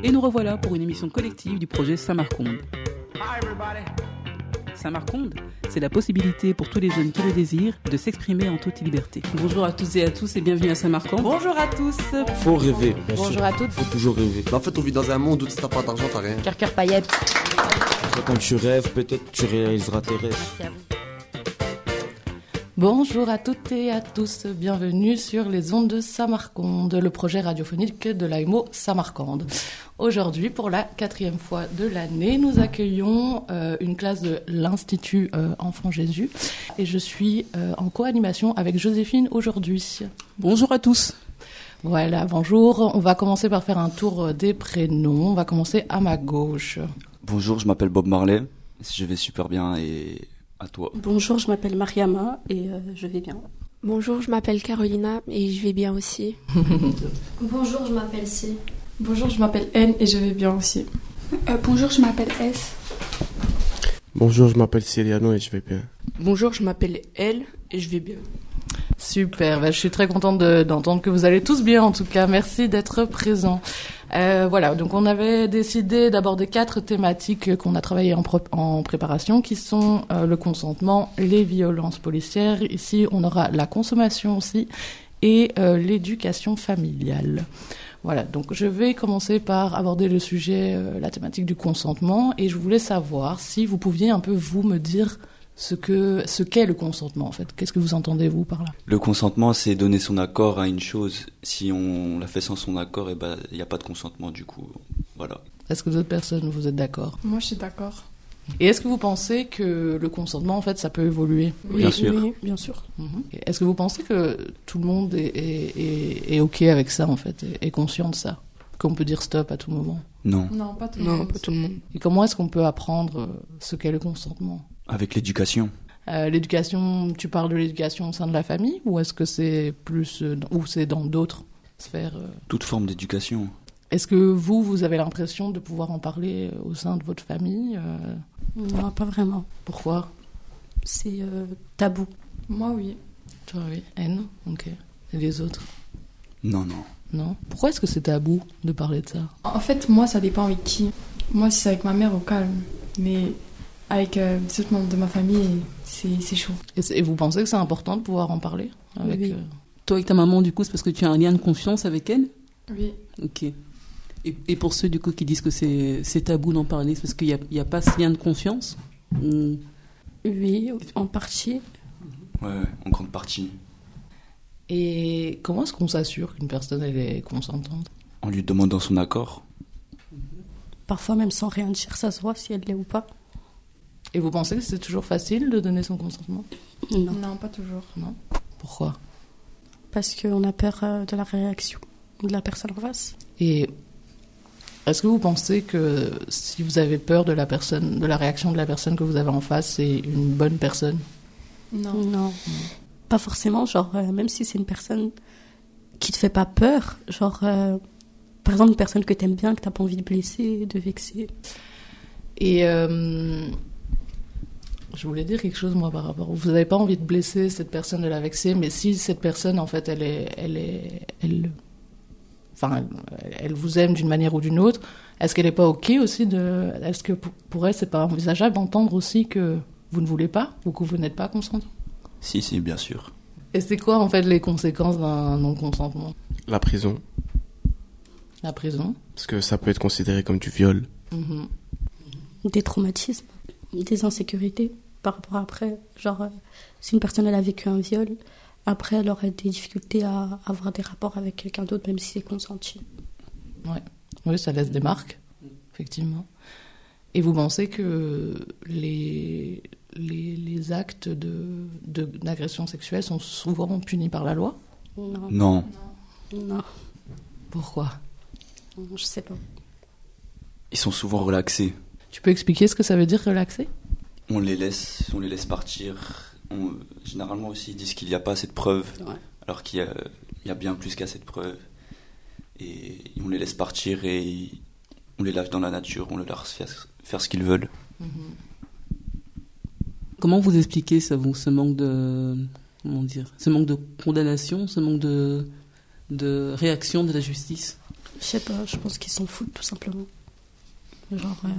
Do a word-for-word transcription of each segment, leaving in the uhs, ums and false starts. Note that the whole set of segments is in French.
Et nous revoilà pour une émission collective du projet Samarconde. Samarconde, c'est la possibilité pour tous les jeunes qui le désirent de s'exprimer en toute liberté. Bonjour à toutes et à tous et bienvenue à Samarcande. Bonjour à tous. Faut rêver, bien Bonjour sûr. à toutes. Faut toujours rêver. Mais en fait, on vit dans un monde où si t'as pas d'argent, t'as rien. Cœur, cœur, paillettes. Quand tu rêves, peut-être tu réaliseras tes rêves. Merci à vous. Bonjour à toutes et à tous, bienvenue sur les ondes de Samarconde, le projet radiophonique de l'A M O Samarcande. Aujourd'hui, pour la quatrième fois de l'année, nous accueillons euh, une classe de l'Institut euh, Enfant Jésus et je suis euh, en co-animation avec Joséphine aujourd'hui. Bonjour à tous. Voilà, bonjour. On va commencer par faire un tour des prénoms. On va commencer à ma gauche. Bonjour, je m'appelle Bob Marley, je vais super bien et à toi. Bonjour, je m'appelle Mariama et euh, je vais bien. Bonjour, je m'appelle Carolina et je vais bien aussi. Bonjour, je m'appelle C. Bonjour, je m'appelle N et je vais bien aussi. Euh, bonjour, je m'appelle S. Bonjour, je m'appelle Ciriano et je vais bien. Bonjour, je m'appelle L et je vais bien. Super, ben, je suis très contente de, d'entendre que vous allez tous bien en tout cas. Merci d'être présents. Euh, voilà, donc on avait décidé d'aborder quatre thématiques qu'on a travaillées en, pro- en préparation qui sont euh, le consentement, les violences policières. Ici, on aura la consommation aussi et euh, l'éducation familiale. Voilà, donc je vais commencer par aborder le sujet, euh, la thématique du consentement et je voulais savoir si vous pouviez un peu vous me dire ce que ce qu'est le consentement en fait. Qu'est-ce que vous entendez vous par là ? Le consentement, c'est donner son accord à une chose. Si on la fait sans son accord, eh ben, il n'y a pas de consentement du coup. Voilà. Est-ce que d'autres personnes, vous êtes d'accord ? Moi, je suis d'accord. Et est-ce que vous pensez que le consentement, en fait, ça peut évoluer ? Oui, Bien sûr. Oui, bien sûr. Mm-hmm. Est-ce que vous pensez que tout le monde est, est, est, est OK avec ça, en fait, est, est conscient de ça ? Qu'on peut dire stop à tout moment ? Non. Non, pas tout le Non, monde. pas tout le monde. Et comment est-ce qu'on peut apprendre ce qu'est le consentement ? Avec l'éducation. Euh, l'éducation, tu parles de l'éducation au sein de la famille ou est-ce que c'est plus, euh, ou c'est dans d'autres sphères euh... Toute forme d'éducation. Est-ce que vous, vous avez l'impression de pouvoir en parler au sein de votre famille euh... Non, pas vraiment. Pourquoi ? C'est euh, tabou. Moi, oui. Toi, oui. N, ok. Et les autres ? Non, non. Non. Pourquoi est-ce que c'est tabou de parler de ça ? En fait, moi, ça dépend avec qui. Moi, si c'est avec ma mère, au calme. Mais avec euh, les autres membres de ma famille, c'est, c'est chaud. Et, c'est, et vous pensez que c'est important de pouvoir en parler avec, Oui. euh... Toi avec ta maman, du coup, c'est parce que tu as un lien de confiance avec elle ? Oui. Ok. Et, et pour ceux, du coup, qui disent que c'est, c'est tabou d'en parler, c'est parce qu'il n'y a, il y a pas ce lien de confiance ? Ou... Oui, en partie. Ouais, ouais, en grande partie. Et comment est-ce qu'on s'assure qu'une personne elle est consentante ? En lui demandant son accord. Parfois, même sans rien dire, ça se voit si elle l'est ou pas. Et vous pensez que c'est toujours facile de donner son consentement ? Non. Non, pas toujours. Non. Pourquoi ? Parce qu'on a peur euh, de la réaction de la personne en face. Et est-ce que vous pensez que si vous avez peur de la personne, de la réaction de la personne que vous avez en face, c'est une bonne personne ? Non. Non. non. Pas forcément, genre, euh, même si c'est une personne qui te fait pas peur, genre, euh, par exemple, une personne que t'aimes bien, que t'as pas envie de blesser, de vexer. Et euh, je voulais dire quelque chose, moi, par rapport. Vous n'avez pas envie de blesser cette personne, de la vexer, mais si cette personne, en fait, elle est. Elle est elle, enfin, elle, elle vous aime d'une manière ou d'une autre, est-ce qu'elle n'est pas OK aussi de. Est-ce que pour, pour elle, c'est pas envisageable d'entendre aussi que vous ne voulez pas ou que vous n'êtes pas consentant ? Si, si, bien sûr. Et c'est quoi, en fait, les conséquences d'un non-consentement ? La prison, La prison ? parce que ça peut être considéré comme du viol. Mm-hmm. Des traumatismes, des insécurités par rapport à après. Genre, euh, si une personne elle a vécu un viol, après elle aurait des difficultés à avoir des rapports avec quelqu'un d'autre, même si c'est consenti. Ouais. Oui, ça laisse des marques, effectivement. Et vous pensez que les, les, les actes de, de, d'agression sexuelle sont souvent punis par la loi ? Non. Non. Non. Pourquoi ? Je sais pas. Ils sont souvent relaxés. Tu peux expliquer ce que ça veut dire relaxer ? On les laisse, on les laisse partir. On, généralement aussi, ils disent qu'il n'y a pas assez de preuves, Ouais. alors qu'il y a, il y a bien plus qu'assez de preuves. Et on les laisse partir et on les lâche dans la nature, on les laisse faire, faire ce qu'ils veulent. Mm-hmm. Comment vous expliquez ça, vous, ce manque de, comment dire, ce manque de condamnation, ce manque de, de réaction de la justice ? Je sais pas, je pense qu'ils s'en foutent tout simplement. Genre, euh...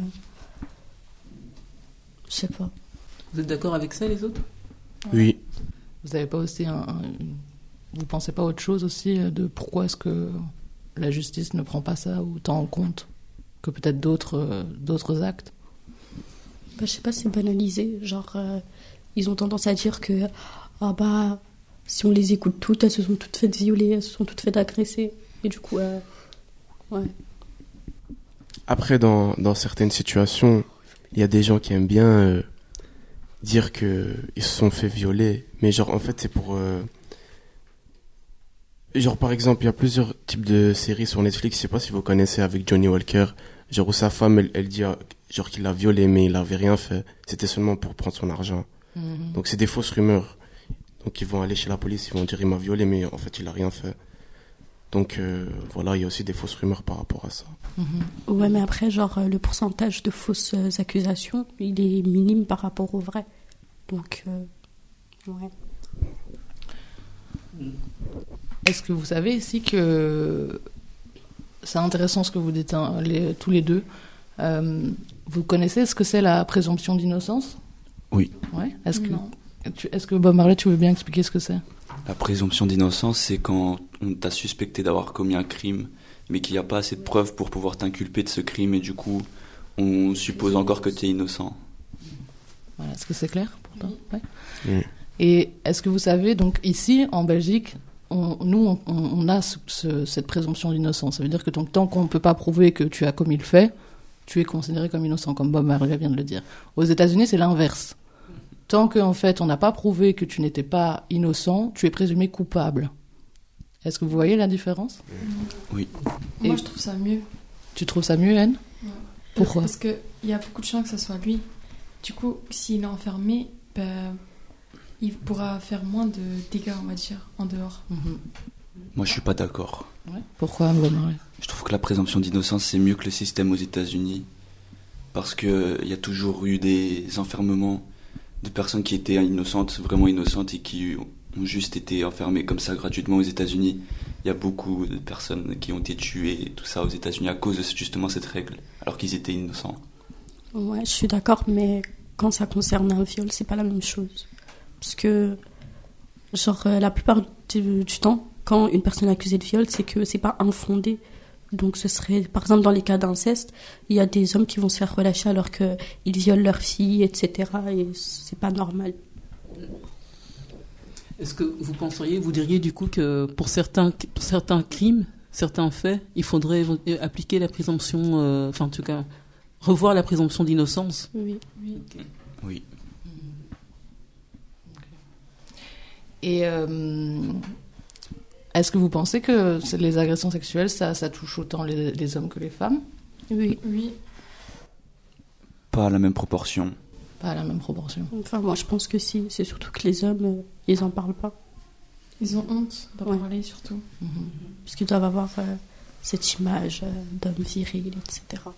je sais pas. Vous êtes d'accord avec ça, les autres? Oui. Vous avez pas aussi un, un... Vous pensez pas autre chose aussi de pourquoi est-ce que la justice ne prend pas ça autant en compte que peut-être d'autres, euh, d'autres actes? Bah, je sais pas, c'est banalisé. Genre, euh, ils ont tendance à dire que ah bah, si on les écoute toutes, elles se sont toutes faites violer, elles se sont toutes faites agresser. Et du coup, euh, ouais. Après, dans, dans certaines situations, il y a des gens qui aiment bien euh, dire qu'ils se sont fait violer. Mais genre, en fait, c'est pour... Euh, genre, par exemple, il y a plusieurs types de séries sur Netflix. Je sais pas si vous connaissez, avec Johnny Walker. Genre, où sa femme, elle, elle dit genre qu'il l'a violé, mais il avait rien fait. C'était seulement pour prendre son argent. Mm-hmm. Donc, c'est des fausses rumeurs. Donc, ils vont aller chez la police, ils vont dire il m'a violé, mais en fait, il a rien fait. Donc, euh, voilà, il y a aussi des fausses rumeurs par rapport à ça. Mm-hmm. Ouais, mais après, genre, le pourcentage de fausses accusations, il est minime par rapport au vrai. Donc, euh, ouais. Est-ce que vous savez ici que c'est intéressant ce que vous dites hein, les, tous les deux. Euh, vous connaissez ce que c'est la présomption d'innocence? Oui. Ouais. Est-ce que, tu, est-ce que Bob Marley, tu veux bien expliquer ce que c'est? La présomption d'innocence, c'est quand on t'a suspecté d'avoir commis un crime, mais qu'il n'y a pas assez de preuves pour pouvoir t'inculper de ce crime, et du coup, on suppose encore que tu es innocent. Voilà. Est-ce que c'est clair pour toi? Ouais. Oui. Et est-ce que vous savez, donc ici, en Belgique, on, nous, on, on a ce, ce, cette présomption d'innocence. Ça veut dire que donc, tant qu'on ne peut pas prouver que tu as commis le fait, tu es considéré comme innocent, comme Bob Marley vient de le dire. Aux États-Unis, c'est l'inverse. Tant qu'en fait, on n'a pas prouvé que tu n'étais pas innocent, tu es présumé coupable. Est-ce que vous voyez la différence? Oui. Et moi, je trouve ça mieux. Tu trouves ça mieux, Anne? Ouais. Pourquoi? Parce qu'il y a beaucoup de chances que ce soit lui. Du coup, s'il est enfermé, ben, il pourra faire moins de dégâts, on va dire, en dehors. Mm-hmm. Moi, je suis pas d'accord. Ouais. Pourquoi, Bob Marley? Je trouve que la présomption d'innocence, c'est mieux que le système aux États-Unis. Parce qu'il y a toujours eu des enfermements de personnes qui étaient innocentes, vraiment innocentes, et qui ont juste été enfermées comme ça gratuitement aux États-Unis. Il y a beaucoup de personnes qui ont été tuées, et tout ça aux États-Unis, à cause de justement cette règle, alors qu'ils étaient innocents. Ouais, je suis d'accord, mais quand ça concerne un viol, c'est pas la même chose. Parce que, genre, la plupart du, du temps, quand une personne est accusée de viol, c'est que c'est pas infondé. Donc ce serait, par exemple, dans les cas d'inceste, il y a des hommes qui vont se faire relâcher alors qu'ils violent leur fille, et cetera. Et c'est pas normal. Est-ce que vous penseriez, vous diriez du coup que pour certains, pour certains crimes, certains faits, il faudrait appliquer la présomption, euh, enfin en tout cas, revoir la présomption d'innocence? Oui. Oui. Okay. Oui. Et euh, est-ce que vous pensez que les agressions sexuelles, ça, ça touche autant les, les hommes que les femmes? Oui. Oui. Pas à la même proportion. Pas à la même proportion. Enfin, moi, je pense que si. C'est surtout que les hommes, euh, ils en parlent pas. Ils ont honte d'en Ouais. parler, surtout. Mm-hmm. Parce qu'ils doivent avoir euh, cette image euh, d'homme viril, et cetera.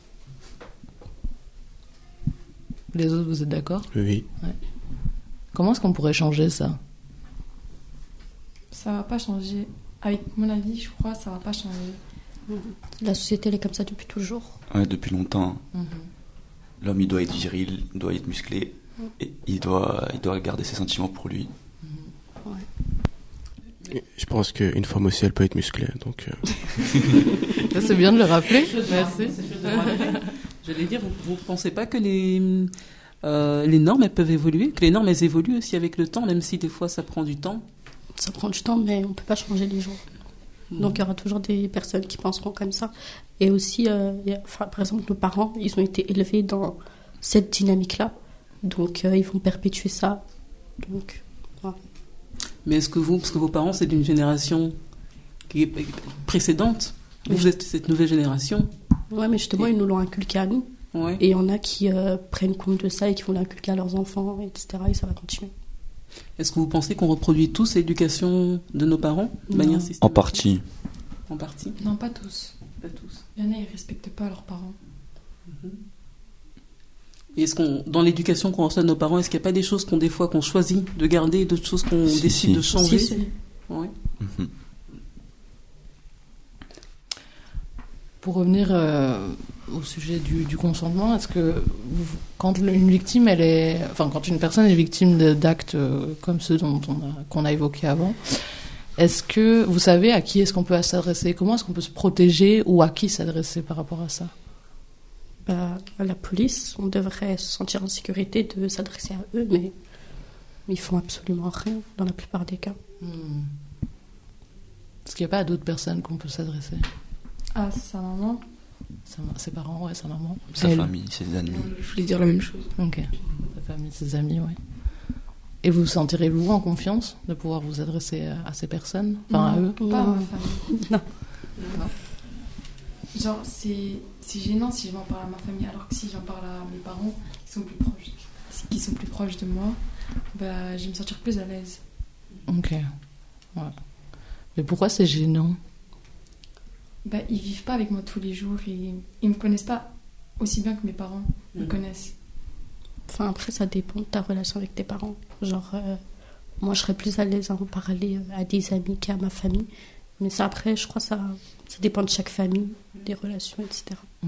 Les autres, vous êtes d'accord? Oui. Ouais. Comment est-ce qu'on pourrait changer ça? Ça va pas changer. Avec mon avis, je crois, ça va pas changer. La société, elle est comme ça depuis toujours. Ouais, depuis longtemps. Mm-hmm. L'homme, il doit être viril, il doit être musclé, et il doit, il doit garder ses sentiments pour lui. Mm-hmm. Ouais. Et je pense qu'une femme aussi, elle peut être musclée. Donc, euh... C'est bien de le rappeler. Merci. J'allais dire, vous ne pensez pas que les, euh, les normes, elles peuvent évoluer? Que les normes, elles évoluent aussi avec le temps, même si des fois, ça prend du temps? Ça prend du temps, mais on ne peut pas changer les gens. Mmh. Donc il y aura toujours des personnes qui penseront comme ça. Et aussi, euh, y a, enfin, par exemple, nos parents, ils ont été élevés dans cette dynamique-là. Donc euh, ils vont perpétuer ça. Donc, voilà. Mais est-ce que vous, parce que vos parents, c'est d'une génération qui est précédente, oui. Vous êtes cette nouvelle génération? Oui, mais justement, et... ils nous l'ont inculqué à nous. Ouais. Et il y en a qui euh, prennent compte de ça et qui vont l'inculquer à leurs enfants, et cetera. Et ça va continuer. Est-ce que vous pensez qu'on reproduit tous l'éducation de nos parents de manière systématique? En partie. En partie? Non, pas tous. Pas tous. Il y en a, ils ne respectent pas leurs parents. Mm-hmm. Et est-ce qu'on, dans l'éducation qu'on reçoit de nos parents, est-ce qu'il n'y a pas des choses qu'on, des fois, qu'on choisit de garder et d'autres choses qu'on si, décide si. de changer? Si, si. Ouais. Mm-hmm. Pour revenir euh, au sujet du, du consentement, est-ce que vous, quand une victime, elle est, enfin quand une personne est victime de, d'actes euh, comme ceux dont on a, qu'on a évoqués avant, est-ce que vous savez à qui est-ce qu'on peut s'adresser? Comment est-ce qu'on peut se protéger ou à qui s'adresser par rapport à ça? Bah, à la police, on devrait se sentir en sécurité de s'adresser à eux, mais ils font absolument rien dans la plupart des cas. Hmm. Est-ce qu'il n'y a pas d'autres personnes qu'on peut s'adresser? Ah, sa maman. Sa, ses parents, ouais, sa maman. Sa Elle. famille, ses amis. Je voulais dire la même chose. Ok. Sa famille, ses amis, ouais. Et vous sentirez-vous en confiance de pouvoir vous adresser à, à ces personnes, enfin non, à eux? Pas à ma famille. Non. non. Genre, c'est, c'est gênant si je m'en parle à ma famille, alors que si j'en parle à mes parents, qui sont plus proches, qui sont plus proches de moi, bah, je vais me sentir plus à l'aise. Ok. Ouais. Mais pourquoi c'est gênant? Bah, ils vivent pas avec moi tous les jours et ils me connaissent pas aussi bien que mes parents mmh. me connaissent. Enfin, après, ça dépend de ta relation avec tes parents. Genre, euh, moi, je serais plus à l'aise à en parler à des amis qu'à ma famille. Mais ça, après, je crois que ça, ça dépend de chaque famille, des relations, et cetera. Mmh.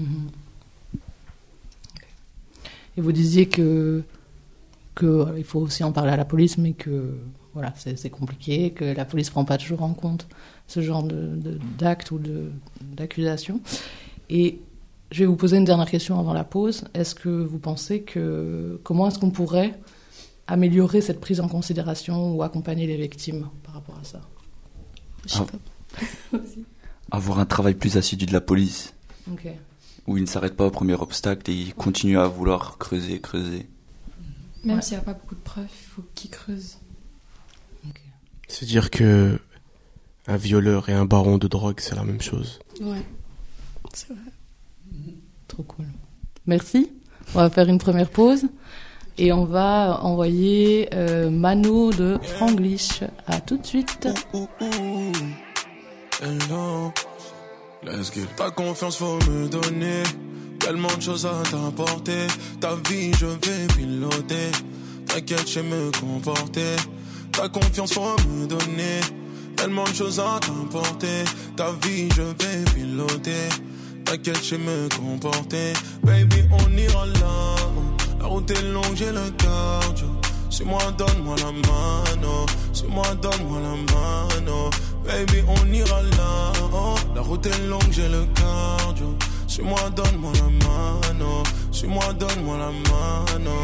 Okay. Et vous disiez que, que euh, il faut aussi en parler à la police, mais que voilà, c'est, c'est compliqué, que la police prend pas toujours en compte ce genre de, de, d'actes ou de, d'accusations. Et je vais vous poser une dernière question avant la pause. Est-ce que vous pensez que... Comment est-ce qu'on pourrait améliorer cette prise en considération ou accompagner les victimes par rapport à ça? Je sais pas. Avoir un travail plus assidu de la police. Ok. Où ils ne s'arrêtent pas au premier obstacle et ils continuent à vouloir creuser, creuser. Même ouais. s'il n'y a pas beaucoup de preuves, il faut qu'ils creusent. Okay. C'est-à-dire que un violeur et un baron de drogue, c'est la même chose. Ouais, c'est vrai. Trop cool. Merci. On va faire une première pause et on va envoyer euh, Mano de Franglish. À tout de suite. Ouh, ouh, ouh. Hello. Let's get. Ta confiance faut me donner. Tellement de choses à t'apporter. Ta vie je vais piloter. T'inquiète, je sais me comporter. Ta confiance faut me donner. Tellement de choses à t'apporter. Ta vie je vais piloter. T'inquiète, je sais me comporter. Baby, on ira là. La route est longue, j'ai le cardio. Suis-moi, donne-moi la mano. Suis-moi, donne-moi la mano. Baby, on ira là. Oh, la route est longue, j'ai le cardio. Suis-moi, donne-moi la mano. Suis-moi, donne-moi la mano.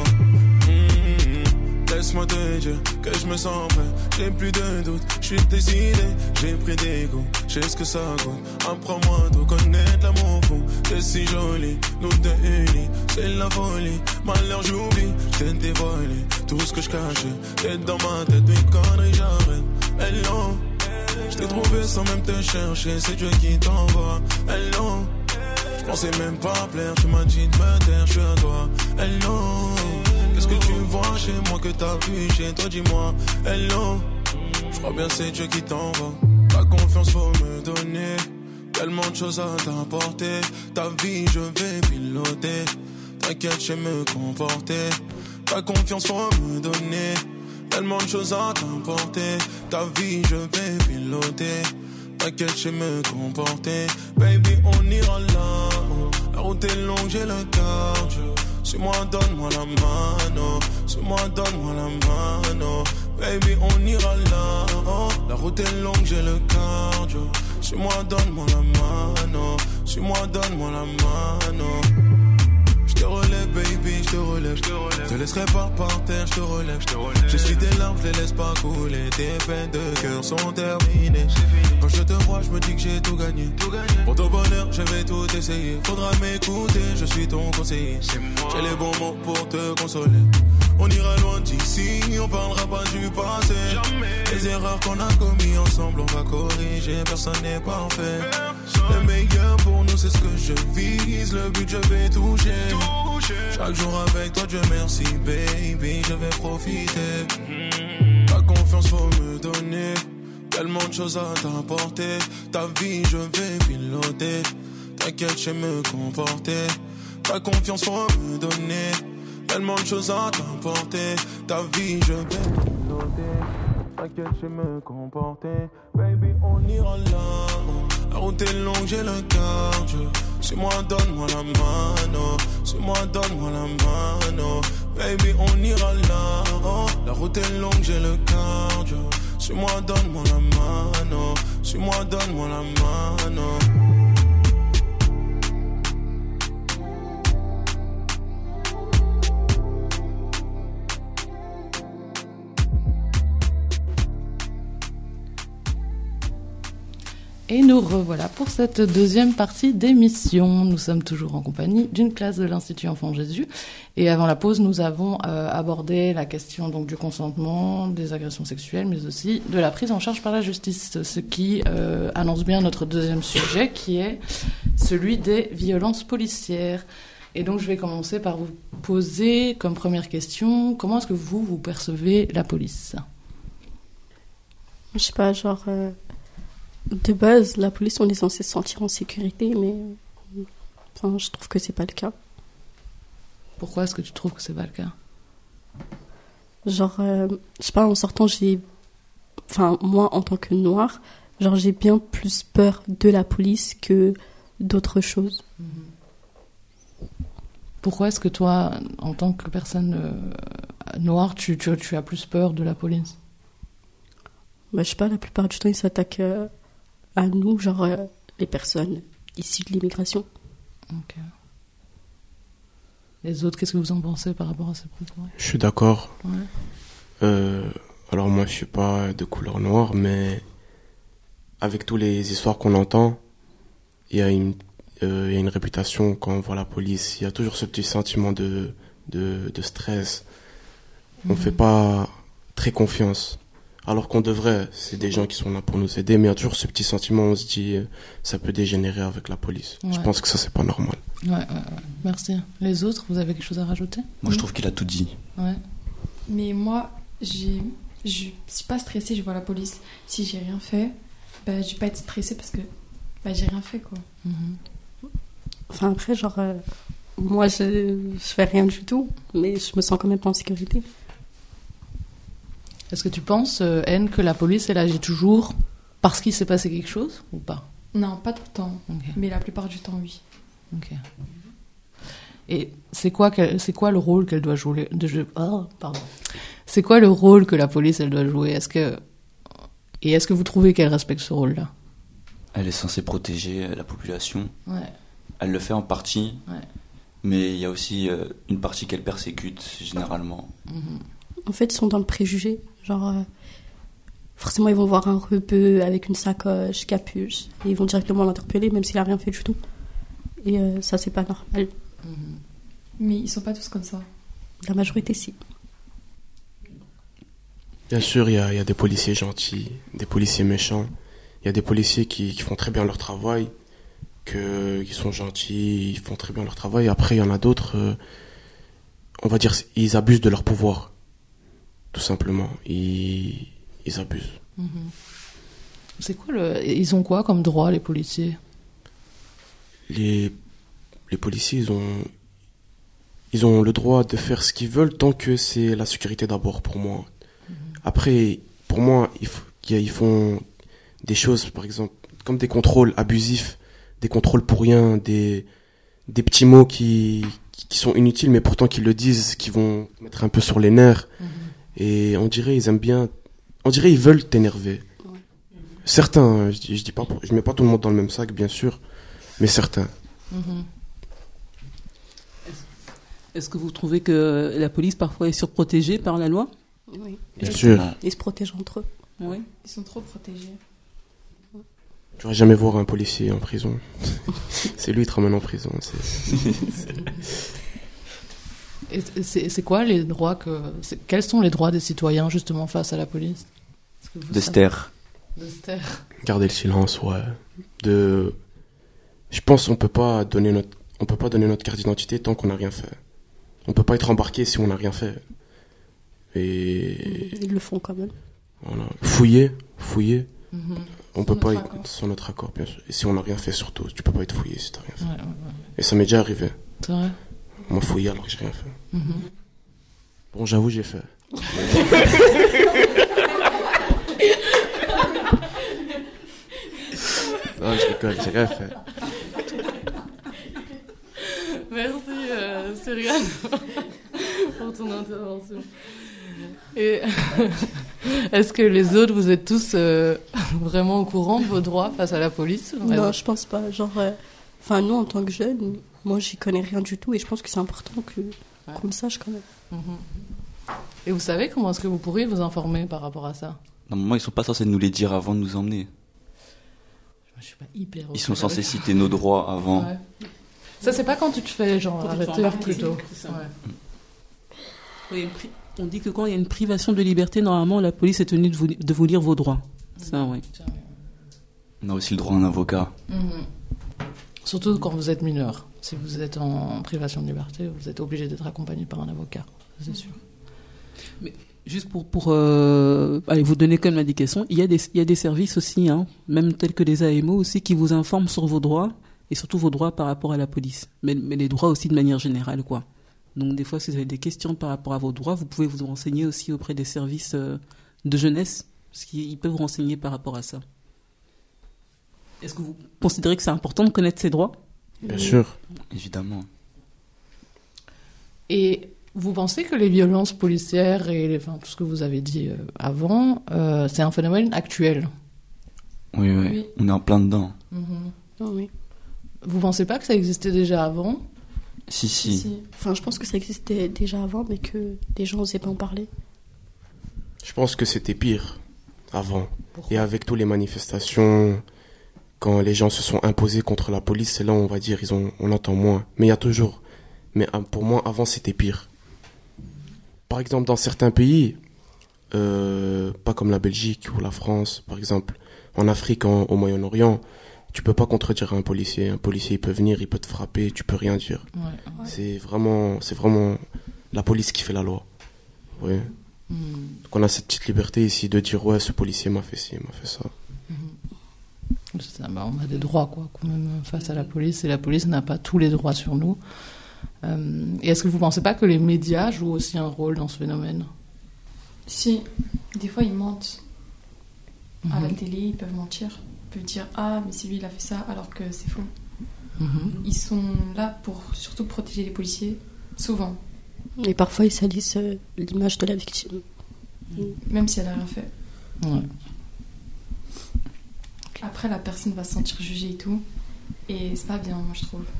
Laisse-moi te dire que je me sens prêt. J'ai plus de doute, je suis décidé. J'ai pris des goûts, je sais ce que ça coûte. Apprends-moi de connaître l'amour fou. T'es si jolie, nous deux unis. C'est la folie, malheur j'oublie. J't'ai dévoilé tout ce que je cachais. T'es dans ma tête, mes conneries j'arrête. Hello, j't'ai trouvé sans même te chercher. C'est Dieu qui t'envoie. Hello, j'pensais même pas plaire. Tu m'as dit de me taire, j'suis à toi. Hello, qu'est-ce que tu vois chez moi que t'as vu chez toi, dis-moi. Hello, j'crois bien c'est Dieu qui t'envoie. Ta confiance faut me donner. Tellement de choses à t'apporter. Ta vie je vais piloter. T'inquiète, je sais me comporter. Ta confiance faut me donner. Tellement de choses à t'apporter. Ta vie je vais piloter. T'inquiète, je sais me comporter. Baby, on ira là. La route est longue, j'ai le cardio. Suis-moi, donne-moi la mano. Suis-moi, donne-moi la mano. Baby, on ira là. Oh, la route est longue, j'ai le cardio. Suis-moi, donne-moi la mano. Suis-moi, donne-moi la mano. Je te relève, baby, je te relève. Je te laisserai pas par terre, je te relève. Je suis tes larmes, je les laisse pas couler. Tes peines de cœur sont terminées. Quand je te vois, je me dis que j'ai tout gagné. Pour ton bonheur, je vais tout essayer. Faudra m'écouter, je suis ton conseiller. J'ai les bons mots pour te consoler. On ira loin d'ici, on parlera pas du passé. Jamais. Les erreurs qu'on a commis ensemble, on va corriger. Personne n'est parfait. Personne. Le meilleur pour nous, c'est ce que je vise. Le but, je vais toucher. toucher. Chaque jour avec toi, Dieu merci, baby, je vais profiter. Mm-hmm. Ta confiance faut me donner. Tellement de choses à t'apporter. Ta vie, je vais piloter. T'inquiète, je sais me comporter. Ta confiance faut me donner. Tellement de choses à t'apporter. Ta vie, je vais piloter. T'inquiète, je sais me comporter. Baby, on ira là. La route route est longue, j'ai le cardio. Suis-moi, donne-moi la mano. Suis-moi, donne-moi la mano. Baby, on ira là. Oh, la route est longue, j'ai le cardio. Suis-moi, donne-moi la mano. Suis-moi, donne-moi la mano. Et nous revoilà pour cette deuxième partie d'émission. Nous sommes toujours en compagnie d'une classe de l'Institut Enfant Jésus. Et avant la pause, nous avons euh, abordé la question donc du consentement, des agressions sexuelles, mais aussi de la prise en charge par la justice. Ce qui euh, annonce bien notre deuxième sujet, qui est celui des violences policières. Et donc, je vais commencer par vous poser comme première question, comment est-ce que vous, vous percevez la police ? Je sais pas, genre... Euh... De base, la police, on est censé se sentir en sécurité, mais enfin, je trouve que c'est pas le cas. Pourquoi est-ce que tu trouves que c'est pas le cas ? Genre, euh, je sais pas, en sortant, j'ai... Enfin, moi, en tant que noire, genre, j'ai bien plus peur de la police que d'autres choses. Pourquoi est-ce que toi, en tant que personne euh, noire, tu, tu, tu as plus peur de la police ? Bah, je sais pas, la plupart du temps, ils s'attaquent... Euh... à nous, genre euh, les personnes issues de l'immigration. Ok. Les autres, qu'est-ce que vous en pensez par rapport à ces propos ? Je suis d'accord. Ouais. Euh, alors moi, je suis pas de couleur noire, mais avec toutes les histoires qu'on entend, il y a une, euh, il y a une réputation quand on voit la police. Il y a toujours ce petit sentiment de, de, de stress. On mm-hmm. fait pas très confiance. Alors qu'on devrait, c'est des gens qui sont là pour nous aider, mais il y a toujours ce petit sentiment, on se dit, euh, ça peut dégénérer avec la police. Ouais. Je pense que ça, c'est pas normal. Ouais, ouais, ouais. Merci. Les autres, vous avez quelque chose à rajouter ? Moi, je trouve qu'il a tout dit. Ouais. Mais moi, j'ai... je suis pas stressée, je vois la police. Si j'ai rien fait, bah, je vais pas être stressée parce que bah, j'ai rien fait, quoi. Mm-hmm. Enfin, après, genre, euh, moi, je, je fais rien du tout, mais je me sens quand même pas en sécurité. Est-ce que tu penses, euh, Anne, que la police, elle agit toujours parce qu'il s'est passé quelque chose ou pas ? Non, pas tout le temps, okay. Mais la plupart du temps, oui. Ok. Et c'est quoi, c'est quoi le rôle qu'elle doit jouer de, oh, pardon. C'est quoi le rôle que la police, elle doit jouer ? Est-ce que, et est-ce que vous trouvez qu'elle respecte ce rôle-là ? Elle est censée protéger la population. Ouais. Elle le fait en partie, ouais. Mais il y a aussi euh, une partie qu'elle persécute, généralement. Mm-hmm. En fait, ils sont dans le préjugé. Genre, euh, forcément, ils vont voir un rebeu avec une sacoche, capuche, et ils vont directement l'interpeller, même s'il n'a rien fait du tout. Et euh, ça, c'est pas normal. Mm-hmm. Mais ils sont pas tous comme ça. La majorité, si. Bien sûr, il y a, y a des policiers gentils, des policiers méchants. Il y a des policiers qui, qui font très bien leur travail, que, qui sont gentils, ils font très bien leur travail. Après, il y en a d'autres, euh, on va dire, ils abusent de leur pouvoir. Tout simplement, ils, ils abusent. Mmh. C'est quoi le... Ils ont quoi comme droit, les policiers ? Les, les policiers, ils ont, ils ont le droit de faire ce qu'ils veulent tant que c'est la sécurité d'abord, pour moi. Mmh. Après, pour moi, ils, ils font des choses, par exemple, comme des contrôles abusifs, des contrôles pour rien, des, des petits mots qui, qui sont inutiles, mais pourtant qu'ils le disent, qui vont mettre un peu sur les nerfs. Mmh. Et on dirait ils aiment bien, on dirait ils veulent t'énerver. Ouais. Certains, je dis, je dis pas, je mets pas tout le monde dans le même sac, bien sûr, mais certains. Mm-hmm. Est-ce que vous trouvez que la police parfois est surprotégée par la loi ? Oui. Bien sûr. Ils se protègent entre eux. Oui. Ils sont trop protégés. Tu vas jamais voir un policier en prison. C'est lui qui te ramène en prison. C'est... Et c'est, c'est quoi les droits que... C'est, quels sont les droits des citoyens, justement, face à la police ? De se taire. De se taire. Garder le silence, ouais. De... Je pense qu'on peut pas donner notre... on peut pas donner notre carte d'identité tant qu'on n'a rien fait. On peut pas être embarqué si on n'a rien fait. Et... Ils le font quand même. Voilà. Fouiller, fouiller. Mm-hmm. On peut sans pas notre être sans notre accord, bien sûr. Et si on n'a rien fait, surtout, tu peux pas être fouillé si t'as rien fait. Ouais, ouais, ouais. Et ça m'est déjà arrivé. C'est vrai ? On m'a fouillé alors que j'ai rien fait. Mm-hmm. Bon, j'avoue, j'ai fait. Ah, je rigole, j'ai rien fait. Merci, euh, Cyriane, pour ton intervention. Et est-ce que les autres, vous êtes tous euh, vraiment au courant de vos droits face à la police? Non, je pense pas. Genre, enfin, euh, nous, en tant que jeunes, moi, j'y connais rien du tout et je pense que c'est important que, ouais. qu'on le sache quand même. Mm-hmm. Et vous savez comment est-ce que vous pourriez vous informer par rapport à ça? Normalement, ils sont pas censés nous les dire avant de nous emmener. Je suis pas hyper. Ils sont censés citer nos droits avant. Ouais. Ça, c'est pas quand tu te fais genre arrêter plutôt. C'est ça. Ouais. Oui, on dit que quand il y a une privation de liberté, normalement, la police est tenue de vous, de vous lire vos droits. Mmh. Ça, oui. On a aussi le droit à un avocat. Mmh. Surtout quand vous êtes mineur. Si vous êtes en privation de liberté, vous êtes obligé d'être accompagné par un avocat, c'est sûr. Mais juste pour, pour euh, allez, vous donner comme indication, il y a des, il y a des services aussi, hein, même tels que les A M O aussi, qui vous informent sur vos droits. Et surtout vos droits par rapport à la police. Mais, mais les droits aussi de manière générale, quoi. Donc des fois, si vous avez des questions par rapport à vos droits, vous pouvez vous renseigner aussi auprès des services euh, de jeunesse, parce qu'ils peuvent vous renseigner par rapport à ça. Est-ce que vous considérez que c'est important de connaître ses droits? Bien sûr. Évidemment. Et vous pensez que les violences policières et les, enfin, tout ce que vous avez dit euh, avant, euh, c'est un phénomène actuel? Oui, oui, oui. On est en plein dedans. Mm-hmm. Oh, oui. Vous pensez pas que ça existait déjà avant? Si, si, si. Enfin, je pense que ça existait déjà avant, mais que les gens n'osaient pas en parler. Je pense que c'était pire avant. Pourquoi? Et avec toutes les manifestations, quand les gens se sont imposés contre la police, c'est là où on va dire ils ont, on entend moins. Mais il y a toujours. Mais pour moi, avant, c'était pire. Par exemple, dans certains pays, euh, pas comme la Belgique ou la France, par exemple, en Afrique, en, au Moyen-Orient, tu peux pas contredire un policier. Un policier, il peut venir, il peut te frapper, tu peux rien dire. Ouais, ouais. C'est vraiment, c'est vraiment la police qui fait la loi. Oui. Mm. Donc on a cette petite liberté ici de dire ouais, ce policier m'a fait ci, m'a fait ça. Mm. ça bah, on a des droits quoi, quand même face à la police, et la police n'a pas tous les droits sur nous. Euh, et est-ce que vous pensez pas que les médias jouent aussi un rôle dans ce phénomène? Si, des fois ils mentent. Mm-hmm. À la télé, ils peuvent mentir. Ils peuvent dire ah mais c'est lui il a fait ça alors que c'est faux. Mm-hmm. Ils sont là pour surtout protéger les policiers, souvent. Et parfois ils salissent euh, l'image de la victime. Même si elle n'a rien fait. Ouais. Après la personne va se sentir jugée et tout. Et c'est pas bien, moi je trouve.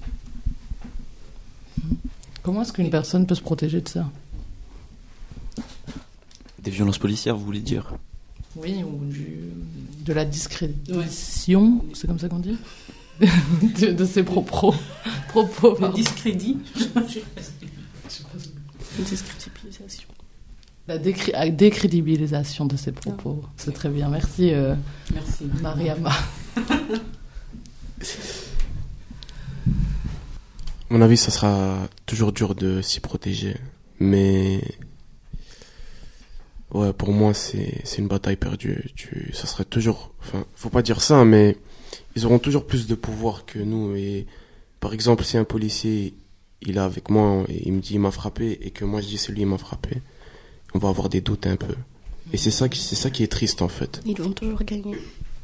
Comment est-ce qu'une personne peut se protéger de ça? Des violences policières, vous voulez dire? Oui, ou du, de la discrédition, ouais. C'est comme ça qu'on dit de, de ses propos. propos le discrédit. Discrédibilisation. La décri- décrédibilisation de ses propos. Ah. C'est très bien. Merci, euh, Merci. Mariama. À mon avis, ça sera toujours dur de s'y protéger. Mais ouais, pour moi, c'est, c'est une bataille perdue. Tu, ça serait toujours... Enfin, faut pas dire ça, mais ils auront toujours plus de pouvoir que nous. Et par exemple, si un policier, il est avec moi et il me dit il m'a frappé, et que moi je dis c'est lui qui m'a frappé, on va avoir des doutes un peu. Et c'est ça qui, c'est ça qui est triste, en fait. Ils vont toujours gagner.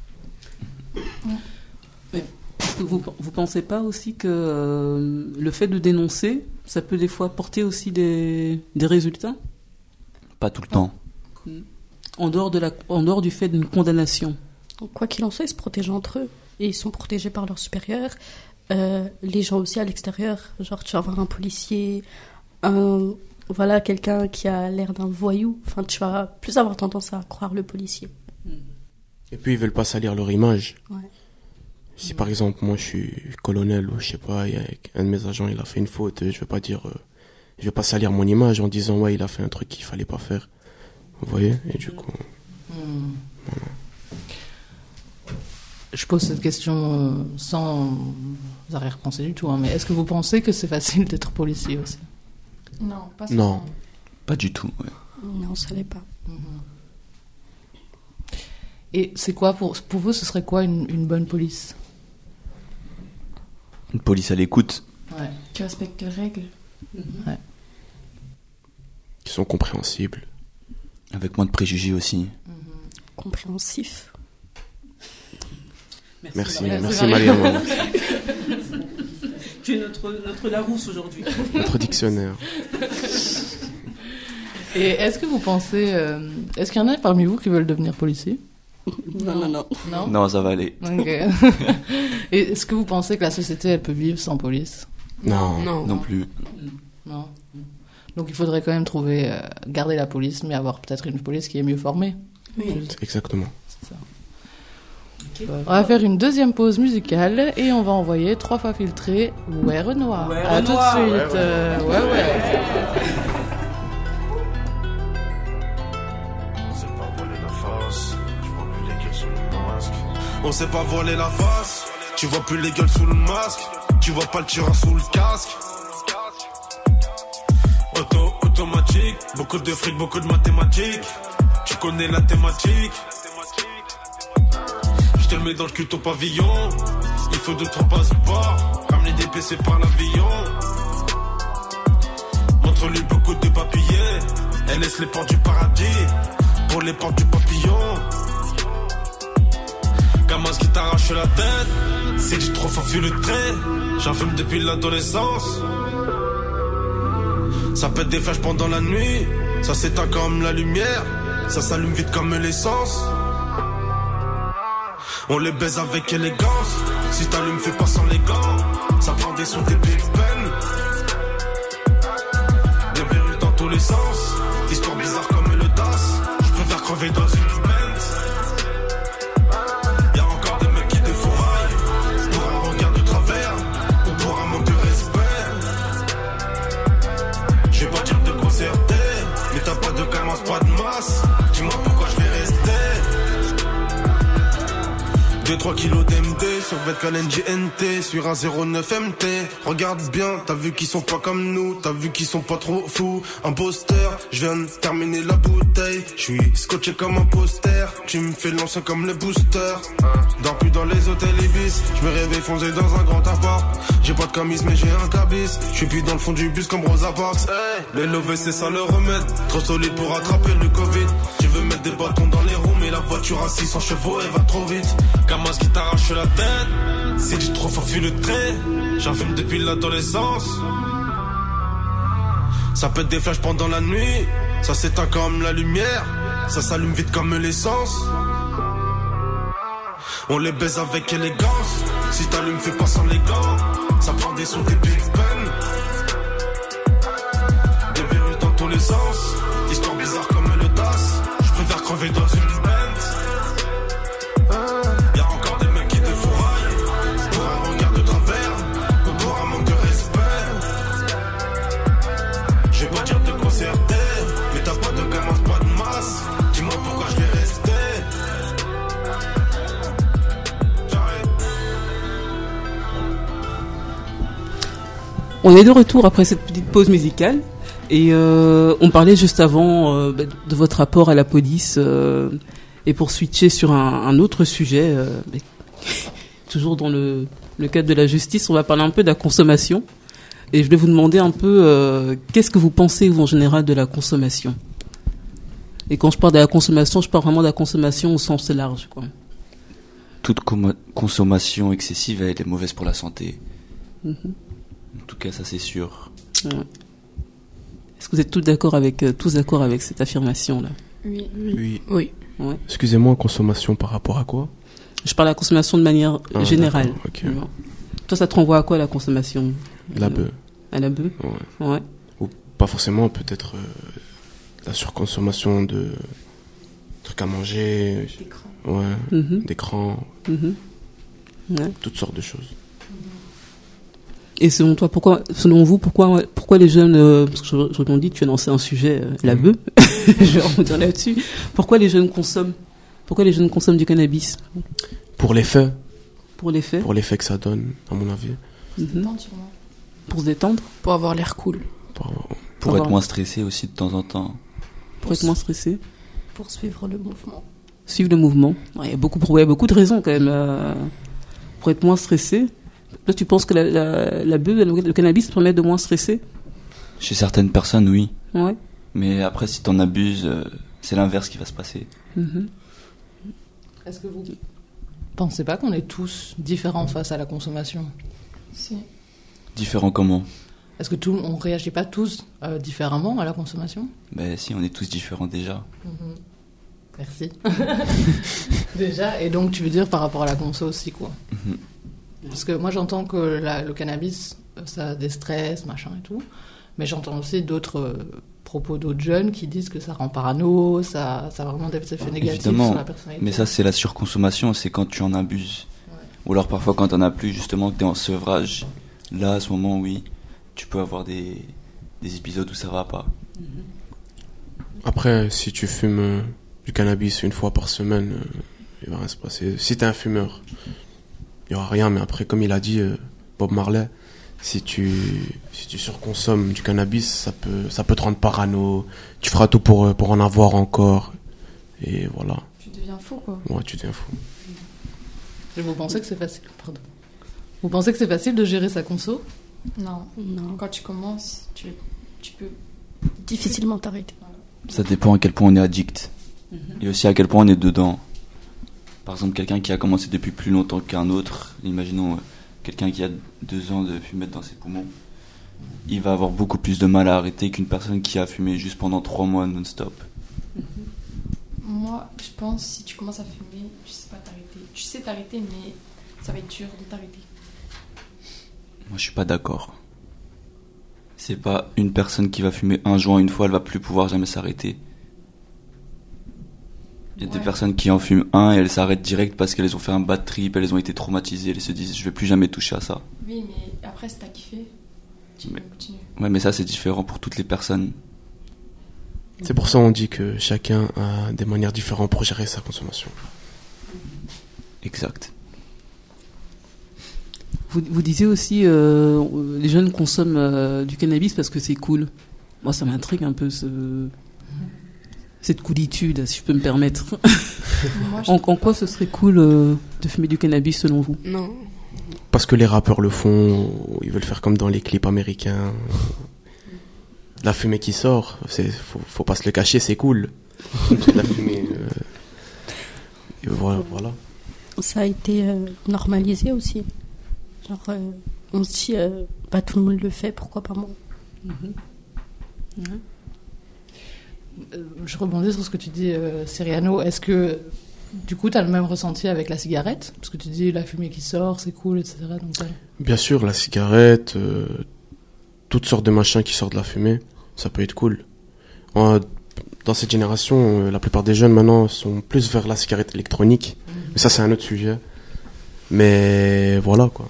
Mais vous vous pensez pas aussi que euh, le fait de dénoncer, ça peut des fois porter aussi des, des résultats? Pas tout le temps. En dehors, de la, en dehors du fait d'une condamnation. Quoi qu'il en soit, ils se protègent entre eux. Et ils sont protégés par leurs supérieurs. Euh, les gens aussi à l'extérieur. Genre, tu vas avoir un policier, un... Voilà, quelqu'un qui a l'air d'un voyou. Enfin, tu vas plus avoir tendance à croire le policier. Et puis, ils veulent pas salir leur image. Ouais. Si, par exemple, moi, je suis colonel ou je sais pas, y a un de mes agents, il a fait une faute, je vais pas dire... Euh, je vais pas salir mon image en disant, ouais, il a fait un truc qu'il fallait pas faire. Vous voyez? Et du coup... Mmh. Voilà. Je pose cette question sans arrière-pensée du tout, hein, mais est-ce que vous pensez que c'est facile d'être policier aussi? Non, pas ça. Non, pas du tout. Ouais. Non, ça l'est pas. Mmh. Et c'est quoi pour, pour vous, ce serait quoi une, une bonne police? Une police à l'écoute. Ouais. Qui respecte les règles. Mmh. Ouais. Qui sont compréhensibles. Avec moins de préjugés aussi. Mmh. Compréhensif. Merci, Merci, merci Mariam. Tu es notre, notre Larousse aujourd'hui. Notre dictionnaire. Et est-ce que vous pensez... euh, est-ce qu'il y en a parmi vous qui veulent devenir policier ? Non, non, non. Non, Non, ça va aller. Ok. Et est-ce que vous pensez que la société, elle peut vivre sans police ? Non. Non. Non plus. Non. Donc il faudrait quand même trouver... euh, garder la police, mais avoir peut-être une police qui est mieux formée. Oui. Exactement. C'est ça. On va faire une deuxième pause musicale et on va envoyer trois fois filtré Ouais Renoir. Ouais, À tout de Renoir. suite. Ouais, ouais. Euh, ouais, ouais. On sait pas voler la face, tu vois plus les gueules sous le masque, tu vois pas le tireur sous le casque. Auto, automatique, beaucoup de fric, beaucoup de mathématiques, tu connais la thématique. Je te le mets dans le cul ton pavillon, il faut deux trois passeports, ramener des P C par l'avion. Montre-lui beaucoup de papiers, elle laisse les portes du paradis, pour les portes du papillon. Gamin qui t'arrache la tête, c'est du trop fort vu le trait. J'en fume depuis l'adolescence. Ça pète des flashs pendant la nuit, ça s'éteint comme la lumière, ça s'allume vite comme l'essence. On les baise avec élégance, si t'allumes fais pas sans les gants. Ça prend des sons des Big Ben, des verrues dans tous les sens, histoire bizarre comme le D A S. Je préfère crever dans une Benz. Y'a encore des mecs qui défouraillent pour un regard de travers ou pour un manque de respect. Je vais pas dire de concerter, mais t'as pas de commence, pas de masse. Dis-moi pourquoi je vais rester. deux trois kilos d'M D sur Vetcal N G N T sur un zéro neuf M T. Regarde bien, t'as vu qu'ils sont pas comme nous, t'as vu qu'ils sont pas trop fous. Imposteur, je viens de terminer la bouteille, je suis scotché comme un poster. Tu me fais l'ancien comme le booster. Dors plus dans les hôtels Ibis, je me réveille foncé dans un grand appart. J'ai pas de camis mais j'ai un cabis, je suis plus dans le fond du bus comme Rosa Parks. Hey, les lovés c'est ça le remède, trop solide pour attraper le Covid. Tu veux mettre des bâtons dans les roues mais la voiture à six cents chevaux elle va trop vite. Gamin qui t'arrache la tête, c'est du trop fort le trait. J'en fume depuis l'adolescence. Ça pète des flashs pendant la nuit, ça s'éteint comme la lumière, ça s'allume vite comme l'essence. On les baise avec élégance, si t'allumes fais pas sans les gants. Ça prend des sons des Big Ben, des verrues dans tous les sens, histoire bizarre comme le D A S. Je préfère crever dans une Benz. Y'a encore des mecs qui défouraillent pour un regard de travers ou pour un manque de respect. Je vais pas dire de concerter, mais t'as pas de commence, pas de masse. Dis-moi pourquoi je vais rester. On est de retour après cette petite pause musicale et euh, on parlait juste avant euh, de votre rapport à la police euh, et pour switcher sur un, un autre sujet, euh, toujours dans le, le cadre de la justice, on va parler un peu de la consommation et je vais vous demander un peu euh, qu'est-ce que vous pensez vous en général de la consommation. Et quand je parle de la consommation, je parle vraiment de la consommation au sens large, quoi. Toute com- consommation excessive, elle est mauvaise pour la santé. Mm-hmm. En tout cas, ça c'est sûr. Ouais. Est-ce que vous êtes tous d'accord avec, euh, tous d'accord avec cette affirmation-là ? Oui. Oui. Oui. Ouais. Excusez-moi, consommation par rapport à quoi ? Je parle de la consommation de manière Ah, générale. okay. Ouais. Toi, ça te renvoie à quoi la consommation ? La bœuf. À la bœuf ? Ouais. Ouais. Ou pas forcément, peut-être euh, la surconsommation de trucs à manger. D'écran. Ouais. Mm-hmm. D'écran. Mm-hmm. Ouais. Toutes sortes de choses. Et selon toi, pourquoi, selon vous, pourquoi, pourquoi les jeunes, euh, parce que je, je rebondis, tu as lancé un sujet, euh, la bœuf, je vais rebondir là-dessus. Pourquoi les jeunes consomment, pourquoi les jeunes consomment du cannabis ? Pour l'effet. Pour l'effet ? Pour l'effet que ça donne, à mon avis. Mm-hmm. Pour se détendre ? Pour avoir l'air cool. Pour, Pour, Pour être avoir... moins stressé aussi de temps en temps. Pour être moins stressé ? Pour suivre le mouvement. Suivre le mouvement. Il y a beaucoup, il y a beaucoup de raisons quand même euh, pour être moins stressé. Là, tu penses que la, la, la bœuf, le cannabis permet de moins stresser ? Chez certaines personnes, oui. Ouais. Mais après, si t'en abuses, euh, c'est l'inverse qui va se passer. Mm-hmm. Est-ce que vous pensez pas qu'on est tous différents face à la consommation? Si. Différents comment? Est-ce que tout, on réagit pas tous euh, différemment à la consommation? Ben si, on est tous différents déjà. Mm-hmm. Merci. Déjà, et donc tu veux dire par rapport à la conso aussi, quoi. Mm-hmm. Parce que moi j'entends que la, le cannabis, ça déstresse, machin et tout, mais j'entends aussi d'autres euh, propos d'autres jeunes qui disent que ça rend parano, ça, ça a vraiment des effets négatifs Évidemment, sur la personnalité. Mais ça c'est la surconsommation, c'est quand tu en abuses. Ouais. Ou alors parfois quand t'en as plus, justement que t'es en sevrage, là à ce moment oui, tu peux avoir des, des épisodes où ça va pas. Après, si tu fumes euh, du cannabis une fois par semaine, euh, il va rien se passer. Si t'es un fumeur, il y aura rien, mais après, comme il a dit euh, Bob Marley, si tu si tu surconsommes du cannabis, ça peut ça peut te rendre parano, tu feras tout pour pour en avoir encore, et voilà. Tu deviens fou, quoi. Ouais, tu deviens fou. Et vous pensez que c'est facile, pardon. Vous pensez que c'est facile de gérer sa conso? Non. Non. Quand tu commences, tu, tu peux difficilement t'arrêter. Ça dépend à quel point on est addict. Mm-hmm. Et aussi à quel point on est dedans. Par exemple, quelqu'un qui a commencé depuis plus longtemps qu'un autre, imaginons euh, quelqu'un qui a deux ans de fumette dans ses poumons, il va avoir beaucoup plus de mal à arrêter qu'une personne qui a fumé juste pendant trois mois non-stop. Mm-hmm. Moi, je pense, si tu commences à fumer, tu sais pas t'arrêter. Tu sais t'arrêter, mais ça va être dur de t'arrêter. Moi, je suis pas d'accord. C'est pas une personne qui va fumer un joint une fois, elle va plus pouvoir jamais s'arrêter. Il y a ouais. des personnes qui en fument un et elles s'arrêtent direct parce qu'elles ont fait un bad trip, elles ont été traumatisées, elles se disent je vais plus jamais toucher à ça. Oui, mais après, si t'as kiffé, tu mais, peux continuer. Ouais, mais ça, c'est différent pour toutes les personnes. C'est pour ça qu'on dit que chacun a des manières différentes pour gérer sa consommation. Exact. Vous, vous disiez aussi, euh, les jeunes consomment euh, du cannabis parce que c'est cool. Moi, ça m'intrigue un peu ce, cette coolitude, si je peux me permettre. Moi, en, en quoi ce serait cool euh, de fumer du cannabis selon vous? Non. Parce que les rappeurs le font, ils veulent faire comme dans les clips américains. La fumée qui sort, c'est, faut, faut pas se le cacher, c'est cool. La fumée, euh, et voilà, voilà. Ça a été euh, normalisé aussi. Genre, euh, on se dit, euh, bah, tout le monde le fait, pourquoi pas moi? Mm-hmm. Mm-hmm. Euh, je rebondis sur ce que tu dis, euh, Ceriano. Est-ce que, du coup, tu as le même ressenti avec la cigarette? Parce que tu dis, la fumée qui sort, c'est cool, et cetera. Donc, ouais. Bien sûr, la cigarette, euh, toutes sortes de machins qui sortent de la fumée, ça peut être cool. En, dans cette génération, euh, la plupart des jeunes, maintenant, sont plus vers la cigarette électronique. Mm-hmm. Mais ça, c'est un autre sujet. Mais voilà, quoi.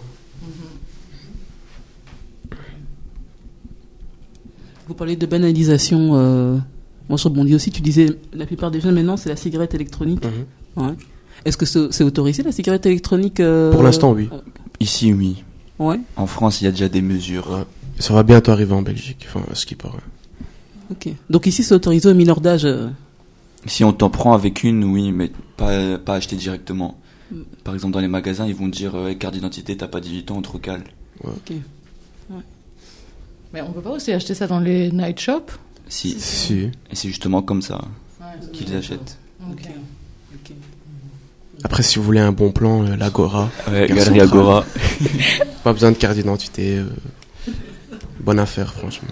Vous parlez de banalisation. Euh, moi, je rebondis aussi. Tu disais, la plupart des jeunes maintenant, c'est la cigarette électronique. Mmh. Ouais. Est-ce que c'est, c'est autorisé la cigarette électronique euh... Pour l'instant, oui. Ici, oui. Ouais. En France, il y a déjà des mesures. Ouais. Ça va bientôt arriver en Belgique, enfin, à ce qui paraît. Ok. Donc ici, c'est autorisé aux mineurs d'âge. Euh... Si on t'en prend avec une, oui, mais pas pas acheter directement. Mmh. Par exemple, dans les magasins, ils vont te dire euh, carte d'identité, t'as pas dix-huit ans, on te recale. Ouais. Ok. Ouais. Mais on peut pas aussi acheter ça dans les night shops? Si. si. Et c'est justement comme ça ouais, qu'ils achètent. Ok. Okay. Après, si vous voulez un bon plan, euh, l'Agora. Ouais, Galerie Agora. Pas besoin de carte d'identité. Euh, bonne affaire, franchement.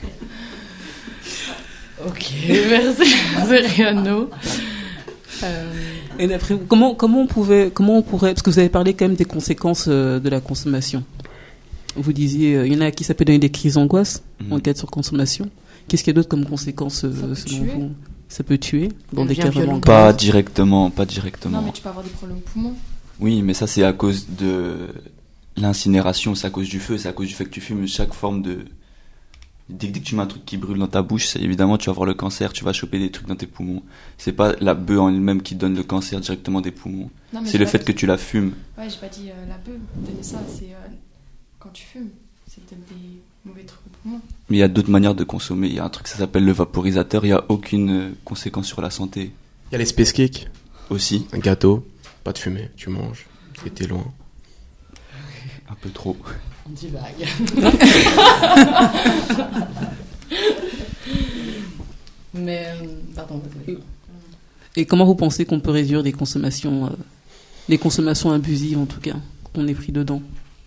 Ok, merci, Ceriano. Euh... Et d'après, comment comment on pouvait comment on pourrait, parce que vous avez parlé quand même des conséquences euh, de la consommation. Vous disiez, il euh, y en a qui ça peut donner des crises d'angoisse mmh. en cas de surconsommation. Qu'est-ce qu'il y a d'autre comme conséquences euh, selon tuer. vous? Ça peut tuer dans des cas vraiment graves. Pas directement, pas directement. Non, mais tu peux avoir des problèmes aux poumons. Oui, mais ça c'est à cause de l'incinération, c'est à cause du feu, c'est à cause du fait que tu fumes chaque forme de. Dès que tu mets un truc qui brûle dans ta bouche, c'est, évidemment tu vas avoir le cancer, tu vas choper des trucs dans tes poumons. C'est pas la bœuf en elle-même qui donne le cancer directement des poumons. Non, c'est le fait dit... que tu la fumes. Ouais, j'ai pas dit euh, la bœuf, donner ça, c'est euh, quand tu fumes, c'est peut-être des mauvais trucs aux poumons. Mais il y a d'autres manières de consommer. Il y a un truc, ça s'appelle le vaporisateur, il y a aucune euh, conséquence sur la santé. Il y a les space cakes. Aussi. Un gâteau, pas de fumée, tu manges, et t'es loin. Un peu trop. On divague. Mais, pardon. Et comment vous pensez qu'on peut réduire les consommations euh, les consommations abusives, en tout cas, quand on est pris dedans.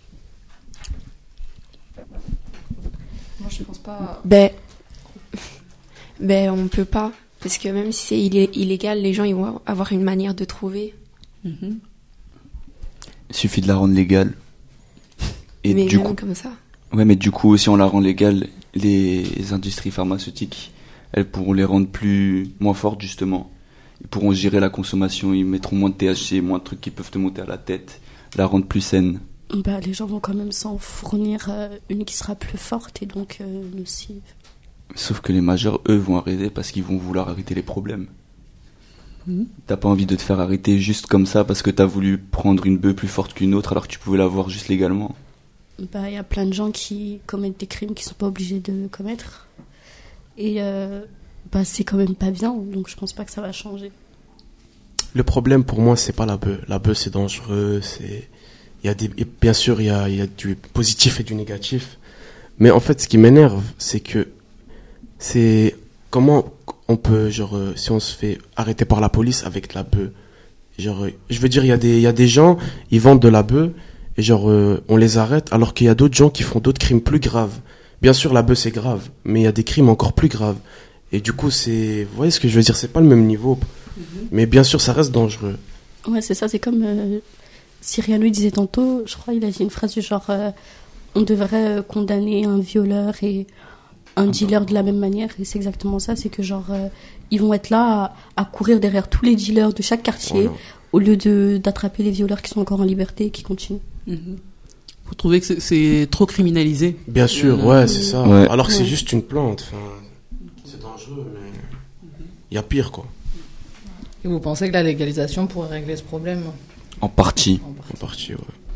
Moi, je pense pas. Ben, ben, on peut pas. Parce que même si c'est illé- illégal, les gens ils vont avoir une manière de trouver. Mm-hmm. Il suffit de la rendre légale. Et mais du même coup, comme ça. ouais, mais du coup, si on la rend légale, les industries pharmaceutiques, elles pourront les rendre plus, moins fortes, justement. Ils pourront gérer la consommation, ils mettront moins de T H C, moins de trucs qui peuvent te monter à la tête, la rendre plus saine. Bah, les gens vont quand même s'en fournir euh, une qui sera plus forte et donc euh, nocive. Sauf que les majeurs, eux, vont arrêter parce qu'ils vont vouloir arrêter les problèmes. Mmh. T'as pas envie de te faire arrêter juste comme ça parce que t'as voulu prendre une bœuf plus forte qu'une autre alors que tu pouvais l'avoir juste légalement. Bah, il y a plein de gens qui commettent des crimes qu'ils sont pas obligés de commettre. Et euh, bah, c'est quand même pas bien, donc je pense pas que ça va changer. Le problème pour moi, c'est pas la bœuf. La bœuf, c'est dangereux. C'est, il y a des, et bien sûr, il y a, il y a du positif et du négatif. Mais en fait, ce qui m'énerve, c'est que c'est comment on peut, genre, euh, si on se fait arrêter par la police avec de la bœuf. Genre, euh, je veux dire, il y a des, il y a des gens, ils vendent de la bœuf et genre, euh, on les arrête, alors qu'il y a d'autres gens qui font d'autres crimes plus graves. Bien sûr, la bœuf c'est grave, mais il y a des crimes encore plus graves. Et du coup, c'est, vous voyez ce que je veux dire, c'est pas le même niveau. Mm-hmm. Mais bien sûr, ça reste dangereux. Ouais, c'est ça, c'est comme euh, Cyrano disait tantôt, je crois, il a dit une phrase du genre, euh, on devrait euh, condamner un violeur et un dealer de la même manière, et c'est exactement ça, c'est que genre, euh, ils vont être là à, à courir derrière tous les dealers de chaque quartier, voilà. Au lieu de, d'attraper les violeurs qui sont encore en liberté et qui continuent. Mm-hmm. Vous trouvez que c'est, c'est trop criminalisé? Bien sûr, euh, ouais, c'est ça. Ouais. Alors que ouais. C'est juste une plante, enfin, c'est dangereux, mais il y a pire, quoi. Et vous pensez que la légalisation pourrait régler ce problème? En partie. En partie, en partie ouais.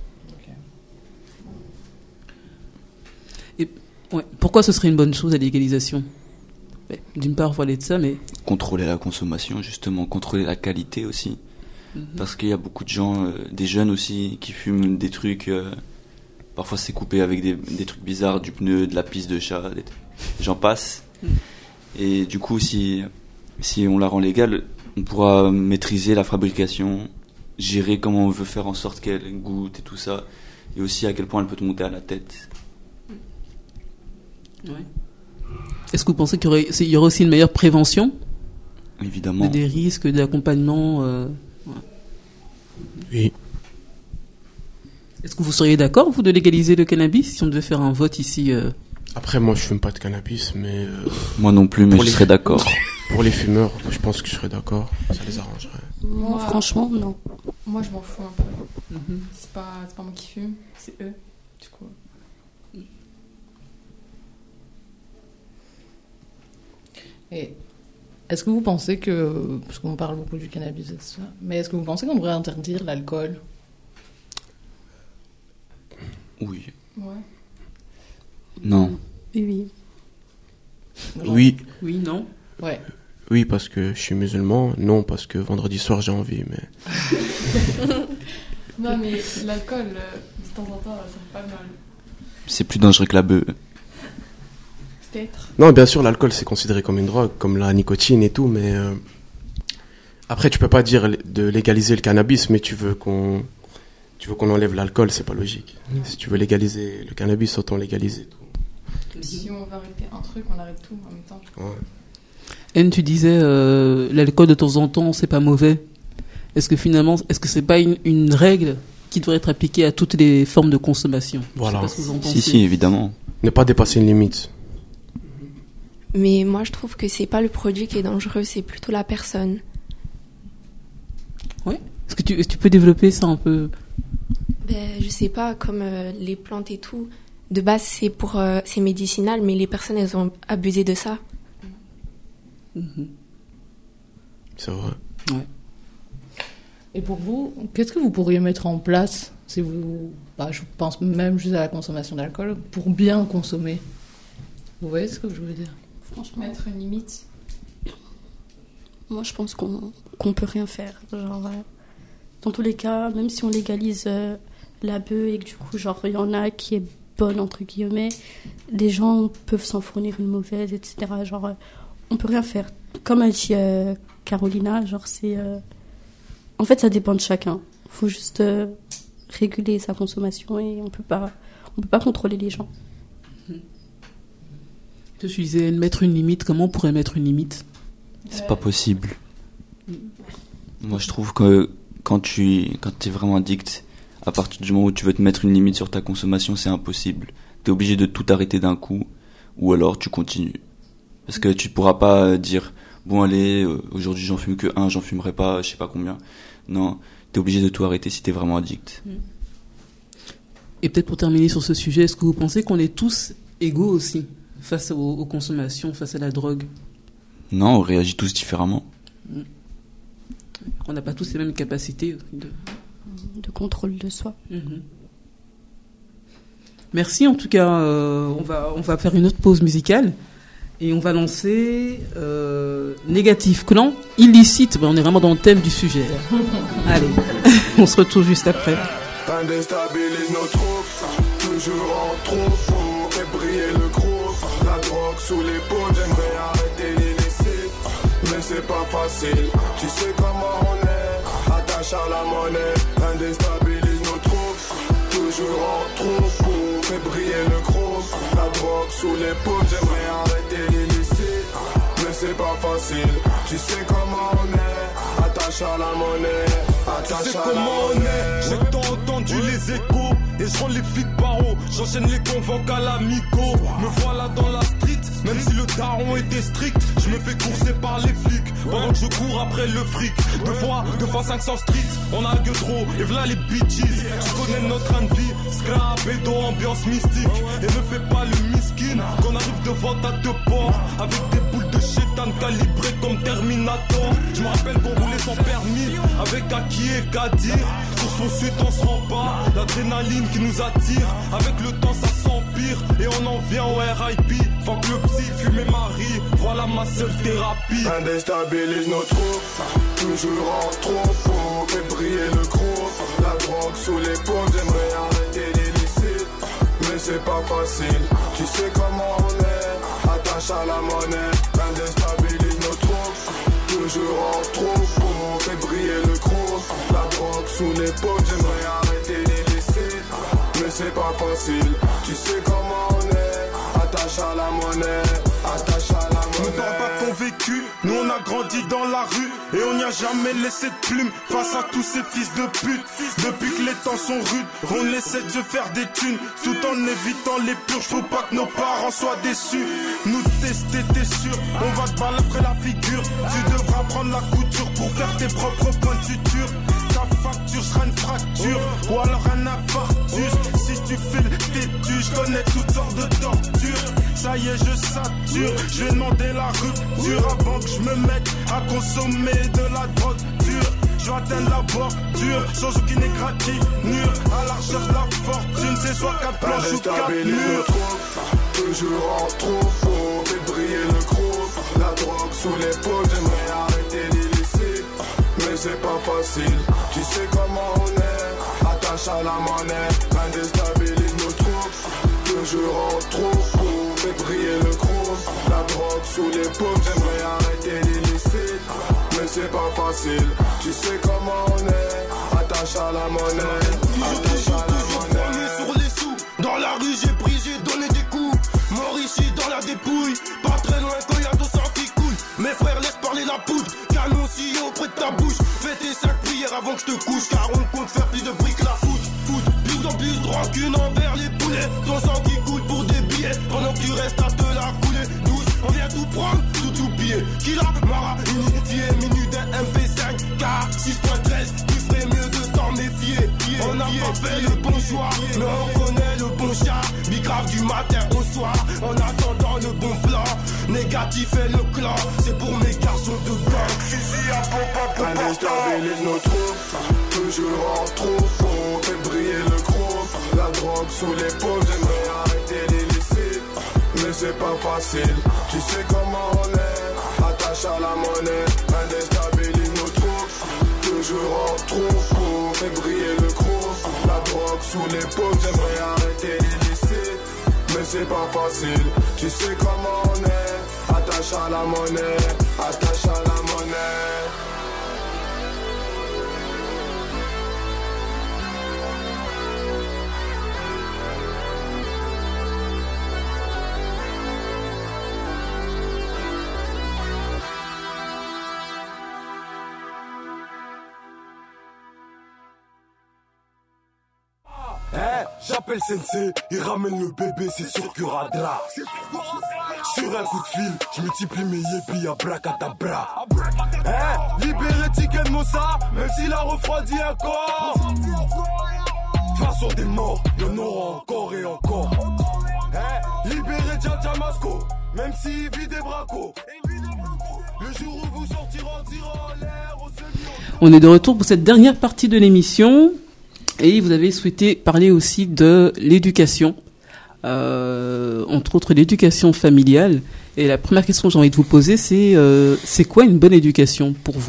Ouais. Pourquoi ce serait une bonne chose, la légalisation? D'une part, parler de ça, mais... Contrôler la consommation, justement. Contrôler la qualité aussi. Mm-hmm. Parce qu'il y a beaucoup de gens, euh, des jeunes aussi, qui fument des trucs... Euh, parfois, c'est coupé avec des, des trucs bizarres, du pneu, de la pisse de chat, des, j'en passe. Mm. Et du coup, si, si on la rend légale, on pourra maîtriser la fabrication, gérer comment on veut faire en sorte qu'elle goûte et tout ça. Et aussi à quel point elle peut te monter à la tête. Ouais. Est-ce que vous pensez qu'il y aurait, il y aurait aussi une meilleure prévention? Évidemment. De des risques, d'accompagnement euh... ouais. Oui. Est-ce que vous seriez d'accord, vous, de légaliser le cannabis, si on devait faire un vote ici euh... Après, moi, je fume pas de cannabis, mais... Euh, moi non plus, mais je les... serais d'accord. Pour les fumeurs, je pense que je serais d'accord. Ça les arrangerait. Moi, moi franchement, non. Moi, je m'en fous un peu. Mm-hmm. C'est pas, c'est pas moi qui fume, c'est eux, du coup... Et est-ce que vous pensez que, parce qu'on parle beaucoup du cannabis et ça, mais est-ce que vous pensez qu'on devrait interdire l'alcool? Oui. Ouais. Non. Oui. Oui. Oui, non. Ouais. Oui, parce que je suis musulman. Non, parce que vendredi soir j'ai envie, mais... Non, mais l'alcool, euh, de temps en temps, ça fait pas mal. C'est plus dangereux que la bœuf. Peut-être. Non, bien sûr, l'alcool c'est considéré comme une drogue, comme la nicotine et tout, mais euh... après tu peux pas dire de légaliser le cannabis, mais tu veux qu'on, tu veux qu'on enlève l'alcool, c'est pas logique. Mmh. Si tu veux légaliser le cannabis, autant légaliser tout. Si on veut arrêter un truc, on arrête tout en même temps. Ouais. Anne, tu disais euh, l'alcool de temps en temps c'est pas mauvais. Est-ce que finalement, est-ce que c'est pas une, une règle qui devrait être appliquée à toutes les formes de consommation? Voilà. Je sais pas ce que vous en pensez. Si si, évidemment. Ne pas dépasser une limite. Mais moi, je trouve que c'est pas le produit qui est dangereux, c'est plutôt la personne. Ouais. Est-ce que tu, est-ce que tu peux développer ça un peu? Ben, je sais pas, comme euh, les plantes et tout. De base, c'est pour, euh, c'est médicinal, mais les personnes, elles ont abusé de ça. Mm-hmm. C'est vrai. Ouais. Et pour vous, qu'est-ce que vous pourriez mettre en place, si vous, bah, je pense même juste à la consommation d'alcool, pour bien consommer? Vous voyez ce que je veux dire? Franchement, mettre une limite. Moi, je pense qu'on qu'on peut rien faire. Genre, euh, dans tous les cas, même si on légalise euh, la bœuf et que du coup, genre, il y en a qui est bonne entre guillemets, des gens peuvent s'en fournir une mauvaise, et cetera. Genre, euh, on peut rien faire. Comme a dit euh, Carolina, genre, c'est, euh... en fait, ça dépend de chacun. faut juste euh, réguler sa consommation et on peut pas, on peut pas contrôler les gens. Je disais mettre une limite. Comment on pourrait mettre une limite? C'est pas possible. Moi, je trouve que quand tu quand es vraiment addict, à partir du moment où tu veux te mettre une limite sur ta consommation, c'est impossible. T'es obligé de tout arrêter d'un coup, ou alors tu continues. Parce que tu pourras pas dire, bon allez, euh, aujourd'hui j'en fume que un, j'en fumerai pas, je sais pas combien. Non, t'es obligé de tout arrêter si t'es vraiment addict. Et peut-être pour terminer sur ce sujet, est-ce que vous pensez qu'on est tous égaux aussi face aux, aux consommations, face à la drogue? Non, on réagit tous différemment. On n'a pas tous les mêmes capacités de, de contrôle de soi. Mm-hmm. Merci en tout cas. Euh, on va on va faire une autre pause musicale et on va lancer euh, Négatif Clan illicite. Ben, on est vraiment dans le thème du sujet. Allez, on se retrouve juste après. Un déstabilise nos troupes, toujours en troupe, fait briller le groupe. La drogue sous l'épaule, j'aimerais arrêter l'illicite, mais c'est pas facile. Tu sais comment on est, attache à la monnaie. Un déstabilise nos troupes, toujours en troupe, fait briller le groupe. La drogue sous l'épaule, j'aimerais arrêter l'illicite, mais c'est pas facile. Tu sais comment on est, attache à la monnaie. Tu sais comment on est, j'ai tant entendu les échos et je rends les flics paro, j'enchaîne les convoques à l'amigo. Me voilà dans la street, même si le daron était strict, je me fais courser par les flics pendant que je cours après le fric. Deux fois, deux fois cinq cents streets, on a que trop et v'là les bitches. Tu connais notre train de vie, scrap et dos, ambiance mystique. Et ne fais pas le miskin qu'on arrive devant ta deux ports avec des boules de chétan calibrées comme Terminator. Je me rappelle qu'on roulait sans permis avec Aki et Kadir. Sur son suite on se rend pas, l'adrénaline qui nous attire. Avec le temps ça s'empire et on en vient au R I P. Faut que le psy fume et marie, voilà ma seule thérapie. Un déstabilise nos troupes, toujours en troupe, fait briller le groupe. La drogue sous l'épaule, j'aimerais arrêter l'illicite, mais c'est pas facile. Tu sais comment on est, attache à la monnaie. Un déstabilise nos troupes, toujours en troupe, fait briller le groupe. La drogue sous l'épaule, j'aimerais arrêter l'illicite, mais c'est pas facile. Tu sais comment on est, attache à la monnaie, attache à la monnaie. Nous parle pas ton vécu, nous on a grandi dans la rue et on n'y a jamais laissé de plume face à tous ces fils de pute. Depuis que les temps sont rudes, on essaie de se faire des thunes tout en évitant les purges. Faut pas que nos parents soient déçus. Nous tester, t'es sûr, on va te balafrer la figure. Tu devras prendre la couture pour faire tes propres points de suture. Ta facture sera une fracture ou alors un infarctus. Si tu files tes tues, je connais toutes sortes de tortures. Ça y est, je sature, je vais demander la rupture avant que je me mette à consommer de la drogue dure. Je vais atteindre la bordure, sans aucune égratignure. À la recherche de la fortune, c'est soit quatre planches ou quatre murs. Toujours en troupe, fait briller le groupe. La drogue sous l'épaule, j'aimerais arrêter l'illicite, mais c'est pas facile. Tu sais comment on est, attache à la monnaie. Un déstabilise nos troupes, toujours en troupe, fait briller le groupe. La drogue sous l'épaule, j'aimerais arrêter l'illicite, mais c'est pas facile. Tu sais comment on est, attache à la monnaie, attache à la monnaie. Sur les sous, dans la rue j'ai pris, j'ai donné des coups. Mort ici dans la dépouille, pas très loin quand y'a ton sang qui coule. Mes frères laisse parler la poudre, canon si auprès de ta bouche. Fais tes cinq prières avant que je te couche, car on compte faire plus de bruit que la foot. Foot, plus en plus de rancune envers les poulets. Ton sang qui coule pour des billets, pendant que tu restes à te la couler. Douce, on vient tout prendre, tout oublier. Qui l'a Mara, unifié, minute d'un M P cinq K six point treize, tu ferais mieux de t'en méfier. On n'a pas fait le bon choix, mais on connaît le bon chat. Bigrave du matin au soir, en attendant le bon plan. Négatif et le clan, c'est pour mes garçons de gang. Fusil à pompe à pompe. Un déstabilise nos troupes, toujours en troupe, on fait briller le groupe. La drogue sous l'épaule, j'aimerais arrêter l'illicite, mais c'est pas facile. Tu sais comment on est, attache à la monnaie. Un déstabilise nos troupes, toujours en troupe, on fait briller le groupe. La drogue sous l'épaule, j'aimerais arrêter l'illicite, mais c'est pas facile. Tu sais comment on est, attache à la monnaie, attache à la monnaie. J'appelle Sensei, il ramène le bébé, c'est sûr qu'il y aura drap. Sur un coup de fil, je multiplie mes yépis à bracadabra. Hein, libéré Tiken Mossa, même s'il a refroidi un corps. De toute façon des morts, il y en aura encore et encore. Hein, libéré Djamasco, même s'il vit des bracos. Le jour où vous sortirez, on tira en l'air au semi. On est de retour pour cette dernière partie de l'émission. Et vous avez souhaité parler aussi de l'éducation, euh, entre autres l'éducation familiale. Et la première question que j'ai envie de vous poser, c'est euh, c'est quoi une bonne éducation pour vous ?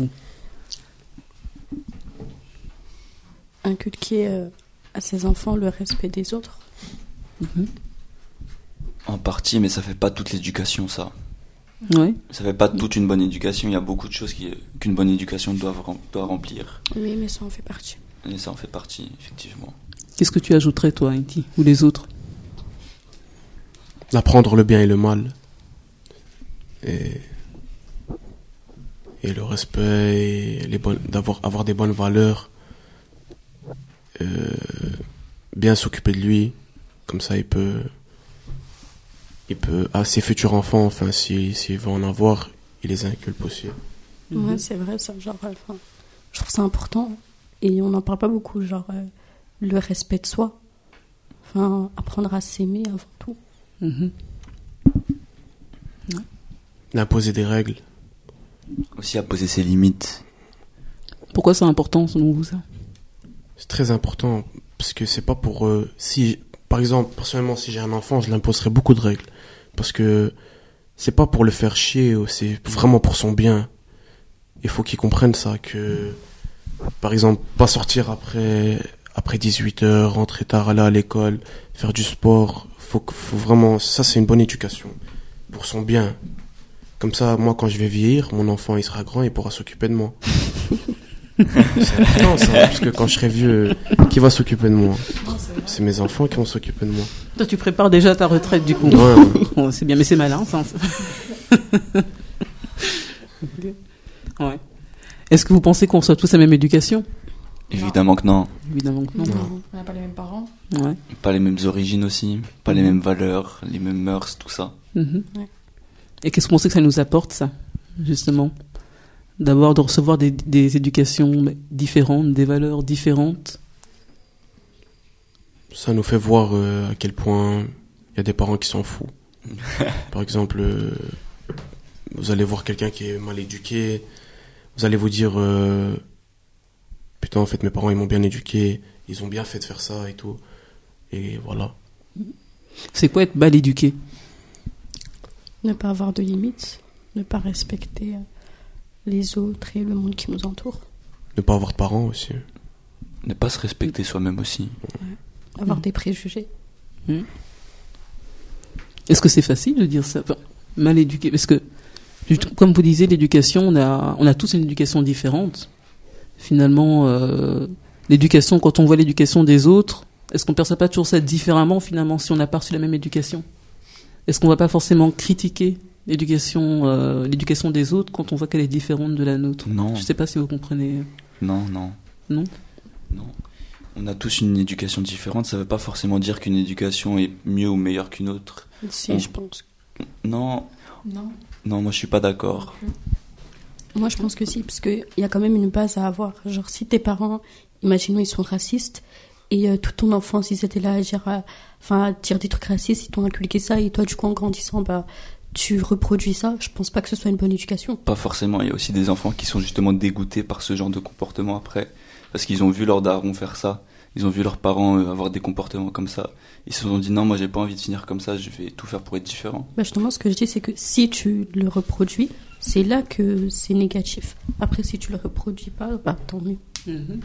Inculquer euh, à ses enfants le respect des autres. Mm-hmm. En partie, mais ça fait pas toute l'éducation, ça. Ouais. Ça fait pas toute une bonne éducation. Il y a beaucoup de choses qui, qu'une bonne éducation doit, doit remplir. Oui, mais ça en fait partie. Et ça en fait partie, effectivement. Qu'est-ce que tu ajouterais, toi, Haïti, ou les autres ? D'apprendre le bien et le mal. Et, et le respect, et les bonnes, d'avoir avoir des bonnes valeurs. Euh, bien s'occuper de lui. Comme ça, il peut... Il peut... À ses futurs enfants, enfin, s'il si, si veut en avoir, il les inculpe aussi. Mm-hmm. Ouais, c'est vrai, ça. Genre, enfin, je trouve ça important. Et on n'en parle pas beaucoup, genre euh, le respect de soi. Enfin, apprendre à s'aimer avant tout. Mmh. Ouais. D'imposer des règles. Aussi à poser ses limites. Pourquoi c'est important selon vous, ça ? C'est très important, parce que c'est pas pour... Euh, si, par exemple, personnellement, si j'ai un enfant, je l'imposerai beaucoup de règles. Parce que c'est pas pour le faire chier, c'est vraiment pour son bien. Il faut qu'il comprenne ça, que... Par exemple, pas sortir après après dix-huit heures, rentrer tard, aller à l'école, faire du sport. Faut, faut vraiment, ça c'est une bonne éducation pour son bien. Comme ça, moi quand je vais vieillir, mon enfant il sera grand, il pourra s'occuper de moi. C'est important ça, parce que quand je serai vieux, qui va s'occuper de moi ? C'est mes enfants qui vont s'occuper de moi. Toi, tu prépares déjà ta retraite du coup. Ouais, ouais. Bon, c'est bien, mais c'est malin, ça. Okay. Ouais. Est-ce que vous pensez qu'on reçoit tous la même éducation ? Évidemment que non. Évidemment que non. non. On n'a pas les mêmes parents. Ouais. Pas les mêmes origines aussi, pas les mêmes valeurs, les mêmes mœurs, tout ça. Mm-hmm. Ouais. Et qu'est-ce qu'on sait que ça nous apporte, ça, justement ? D'abord, de recevoir des, des éducations différentes, des valeurs différentes. Ça nous fait voir euh, à quel point il y a des parents qui s'en foutent. Par exemple, euh, vous allez voir quelqu'un qui est mal éduqué, vous allez vous dire euh, putain, en fait mes parents ils m'ont bien éduqué, ils ont bien fait de faire ça et tout, et voilà. C'est quoi être mal éduqué ? Ne pas avoir de limites, ne pas respecter les autres et le monde qui nous entoure. Ne pas avoir de parents aussi. Ne pas se respecter soi-même aussi. Ouais. Avoir mmh. des préjugés. Mmh. Est-ce que c'est facile de dire ça ? Enfin, mal éduqué, parce que comme vous disiez, l'éducation, on a, on a tous une éducation différente. Finalement, euh, l'éducation, quand on voit l'éducation des autres, est-ce qu'on ne perçoit pas toujours ça différemment, finalement, si on n'a pas reçu la même éducation ? Est-ce qu'on ne va pas forcément critiquer l'éducation, euh, l'éducation des autres quand on voit qu'elle est différente de la nôtre ? Non. Je ne sais pas si vous comprenez. Non, non. Non ? Non. On a tous une éducation différente, ça ne veut pas forcément dire qu'une éducation est mieux ou meilleure qu'une autre. Si, on... je pense. Non. Non. Non, moi je suis pas d'accord. Moi je pense que si, parce qu'il y a quand même une base à avoir. Genre si tes parents, imaginons ils sont racistes, et euh, toute ton enfance ils étaient là à dire, euh, enfin, à dire des trucs racistes, ils t'ont inculqué ça, et toi du coup en grandissant, bah, tu reproduis ça, je pense pas que ce soit une bonne éducation. Pas forcément, il y a aussi des enfants qui sont justement dégoûtés par ce genre de comportement après, parce qu'ils ont vu leurs darons faire ça, ils ont vu leurs parents euh, avoir des comportements comme ça, ils se sont dit non, moi j'ai pas envie de finir comme ça, je vais tout faire pour être différent. Bah justement, ce que je dis, c'est que si tu le reproduis, c'est là que c'est négatif. Après, si tu le reproduis pas, bah tant mieux. Mm-hmm.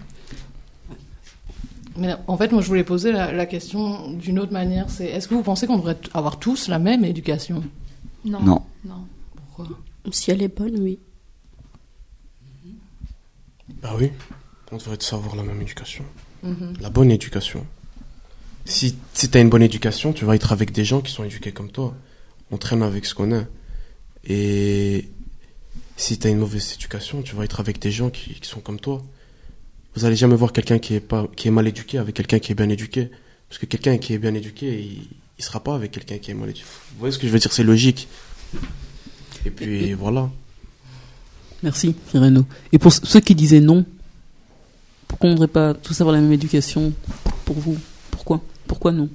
Mais en fait, moi je voulais poser la, la question d'une autre manière, c'est est-ce que vous pensez qu'on devrait avoir tous la même éducation ? Non. Non. Non. Pourquoi ? Si elle est bonne, oui. Bah oui, on devrait tous avoir la même éducation. Mm-hmm. La bonne éducation. Si, si t'as une bonne éducation, tu vas être avec des gens qui sont éduqués comme toi. On traîne avec ce qu'on a. Et si t'as une mauvaise éducation, tu vas être avec des gens qui, qui sont comme toi. Vous allez jamais voir quelqu'un qui est pas, qui est mal éduqué avec quelqu'un qui est bien éduqué. Parce que quelqu'un qui est bien éduqué, il, il sera pas avec quelqu'un qui est mal éduqué. Vous voyez ce que je veux dire? C'est logique. Et puis, et voilà. Merci, Renaud. Et pour ceux qui disaient non, pourquoi on ne devrait pas tous avoir la même éducation pour vous? Pourquoi? Pourquoi non?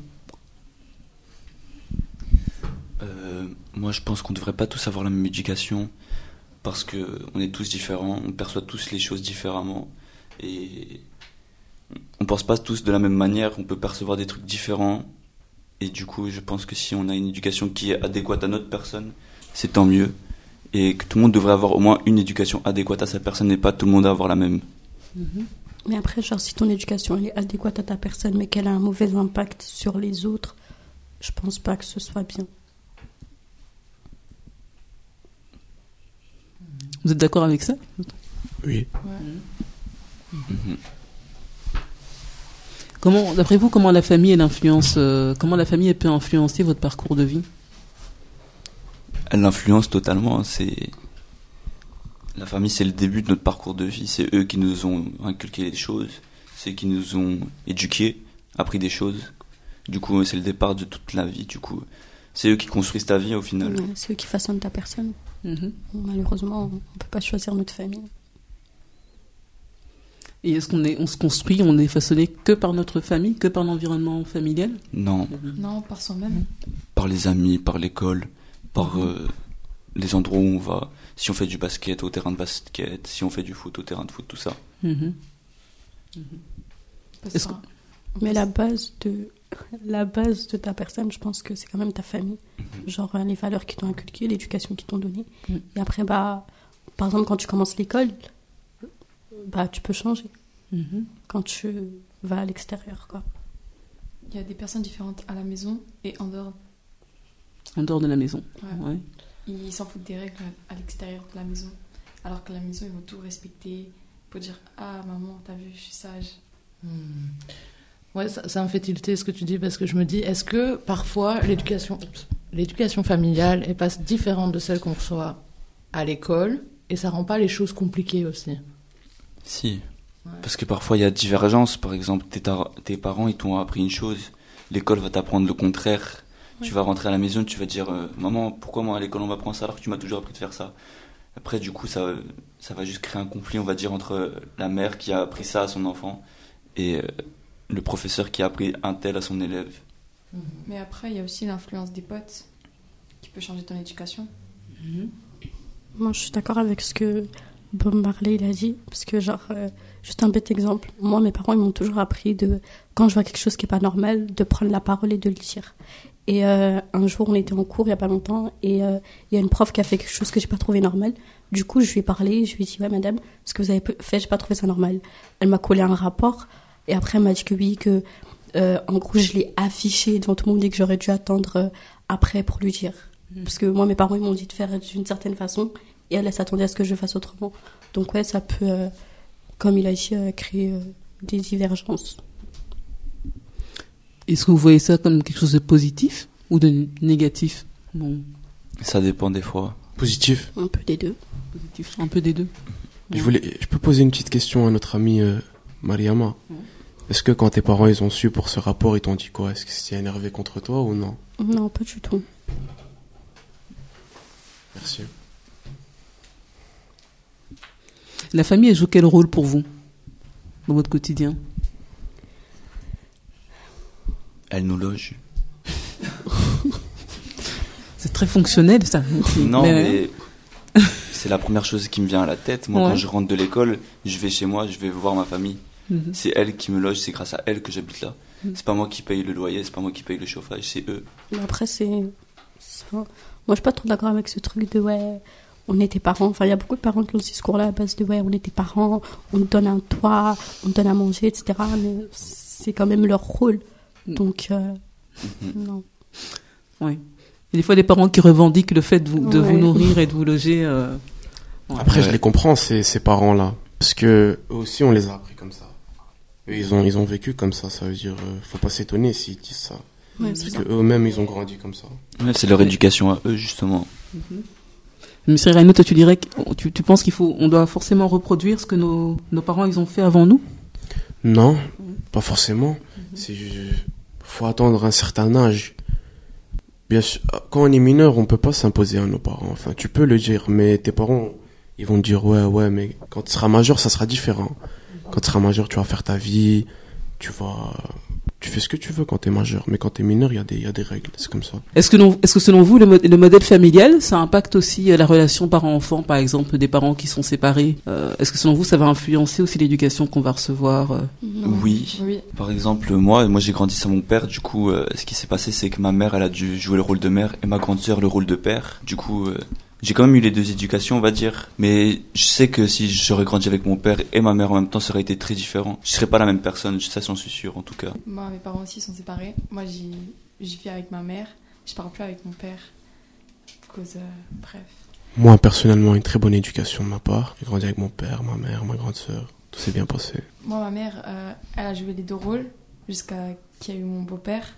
euh, Moi, je pense qu'on ne devrait pas tous avoir la même éducation parce qu'on est tous différents, on perçoit tous les choses différemment et on ne pense pas tous de la même manière, on peut percevoir des trucs différents et du coup, je pense que si on a une éducation qui est adéquate à notre personne, c'est tant mieux. Et que tout le monde devrait avoir au moins une éducation adéquate à sa personne et pas tout le monde avoir la même. Mm-hmm. Mais après, genre, si ton éducation elle est adéquate à ta personne mais qu'elle a un mauvais impact sur les autres, je pense pas que ce soit bien. Vous êtes d'accord avec ça? Oui. Ouais. Mm-hmm. Comment, d'après vous, comment la famille elle influence, euh, comment la famille elle peut influencer votre parcours de vie? Elle l'influence totalement. C'est la famille, c'est le début de notre parcours de vie. C'est eux qui nous ont inculqué des choses, c'est eux qui nous ont éduqués, appris des choses. Du coup, c'est le départ de toute la vie. Du coup, c'est eux qui construisent ta vie au final. Ouais, c'est eux qui façonnent ta personne. Mm-hmm. Malheureusement, on peut pas choisir notre famille. Et est-ce qu'on est, on se construit, on est façonné que par notre famille, que par l'environnement familial? Non. Non, par soi-même. Par les amis, par l'école. Par euh, les endroits où on va, si on fait du basket au terrain de basket, si on fait du foot au terrain de foot, tout ça. Mmh. Mmh. Que... Mais la base de la base de ta personne, je pense que c'est quand même ta famille, mmh. genre les valeurs qui t'ont inculqué, l'éducation qu'ils t'ont donnée. Mmh. Et après, bah, par exemple, quand tu commences l'école, bah, tu peux changer. Mmh. Quand tu vas à l'extérieur, quoi. Il y a des personnes différentes à la maison et en dehors. En dehors de la maison. Ouais. Ouais. Ils s'en foutent des règles à l'extérieur de la maison. Alors que la maison, ils vont tout respecter. Pour dire, ah maman, t'as vu, je suis sage. Hmm. Ouais, ça, ça me fait tilter ce que tu dis parce que je me dis, est-ce que parfois l'éducation, l'éducation familiale est pas différente de celle qu'on reçoit à l'école et ça rend pas les choses compliquées aussi? Si. Ouais. Parce que parfois il y a divergence. Par exemple, tes, tar- tes parents, ils t'ont appris une chose. L'école va t'apprendre le contraire. Ouais. Tu vas rentrer à la maison, tu vas dire euh, maman, pourquoi moi à l'école on m'apprend ça alors que tu m'as toujours appris de faire ça? Après, du coup, ça, ça va juste créer un conflit, on va dire, entre la mère qui a appris ça à son enfant et euh, le professeur qui a appris un tel à son élève. Mmh. Mais après, il y a aussi l'influence des potes qui peut changer ton éducation. Mmh. Moi, je suis d'accord avec ce que Bob Marley il a dit, parce que genre, euh, juste un bête exemple, moi, mes parents, ils m'ont toujours appris de, quand je vois quelque chose qui n'est pas normal, de prendre la parole et de le dire. Et euh, un jour, on était en cours il n'y a pas longtemps et il euh, y a une prof qui a fait quelque chose que je n'ai pas trouvé normal. Du coup, je lui ai parlé, je lui ai dit « Ouais, madame, ce que vous avez fait, je n'ai pas trouvé ça normal. » Elle m'a collé un rapport et après, elle m'a dit que oui, que euh, en gros, je l'ai affiché devant tout le monde et que j'aurais dû attendre euh, après pour lui dire. Mmh. Parce que moi, mes parents, ils m'ont dit de faire d'une certaine façon et elle, elle s'attendait à ce que je fasse autrement. Donc ouais, ça peut, euh, comme il a dit, euh, créer euh, des divergences. Est-ce que vous voyez ça comme quelque chose de positif ou de négatif? Bon. Ça dépend des fois. Positif. Un peu des deux. Positif, un peu des deux. Je, voulais, je peux poser une petite question à notre amie euh, Mariama. Ouais. Est-ce que quand tes parents ils ont su pour ce rapport, ils t'ont dit quoi? Est-ce qu'ils s'étaient énervés contre toi ou non? Non, pas du tout. Merci. La famille, elle joue quel rôle pour vous dans votre quotidien? Elle nous loge. C'est très fonctionnel, ça. Non, mais, mais c'est la première chose qui me vient à la tête. Moi, ouais. Quand je rentre de l'école, je vais chez moi, je vais voir ma famille. Mm-hmm. C'est elle qui me loge, c'est grâce à elle que j'habite là. Mm-hmm. C'est pas moi qui paye le loyer, c'est pas moi qui paye le chauffage, c'est eux. Mais après, c'est... c'est... Moi, je suis pas trop d'accord avec ce truc de ouais, on était parents. Enfin, il y a beaucoup de parents qui ont ce discours-là à base de ouais, on était parents, on nous donne un toit, on nous donne à manger, et cetera. Mais c'est quand même leur rôle. Donc, euh, mm-hmm. non. Oui. Il y a des fois des parents qui revendiquent le fait de vous, de ouais. vous nourrir et de vous loger. Euh... Ouais. Après, ouais. je les comprends, ces, ces parents-là. Parce que eux aussi, on les a appris comme ça. Eux, ils ont, ils ont vécu comme ça. Ça veut dire, euh, faut pas s'étonner s'ils disent ça. Ouais, parce qu'eux-mêmes, ils ont grandi comme ça. Ouais, c'est leur éducation à eux, justement. Mm-hmm. Monsieur Reynaud, toi, tu dirais que tu, tu penses qu'il faut, on doit forcément reproduire ce que nos, nos parents ils ont fait avant nous? Non, mm-hmm. pas forcément. Mm-hmm. C'est, faut attendre un certain âge. Bien sûr, quand on est mineur, on peut pas s'imposer à nos parents. Enfin, tu peux le dire, mais tes parents, ils vont te dire ouais, ouais, mais quand tu seras majeur, ça sera différent. Quand tu seras majeur, tu vas faire ta vie, tu vas, tu fais ce que tu veux quand t'es majeur. Mais quand t'es mineur, il y a des, il y a des règles, c'est comme ça. Est-ce que, non, est-ce que selon vous, le, mo- le modèle familial, ça impacte aussi euh, la relation parent-enfant, par exemple, des parents qui sont séparés? Euh, est-ce que selon vous, ça va influencer aussi l'éducation qu'on va recevoir? euh Oui. Oui. Par exemple, moi, moi j'ai grandi sans mon père. Du coup, euh, ce qui s'est passé, c'est que ma mère, elle a dû jouer le rôle de mère et ma grande sœur le rôle de père. Du coup, euh, j'ai quand même eu les deux éducations, on va dire. Mais je sais que si j'aurais grandi avec mon père et ma mère en même temps, ça aurait été très différent. Je serais pas la même personne, ça j'en suis sûr en tout cas. Moi, mes parents aussi sont séparés. Moi, j'y, j'y vis avec ma mère. Je parle plus avec mon père. À cause, euh, bref. Moi, personnellement, une très bonne éducation de ma part. J'ai grandi avec mon père, ma mère, ma grande sœur. Tout s'est bien passé. Moi, ma mère, euh, elle a joué les deux rôles jusqu'à qu'il y ait eu mon beau-père.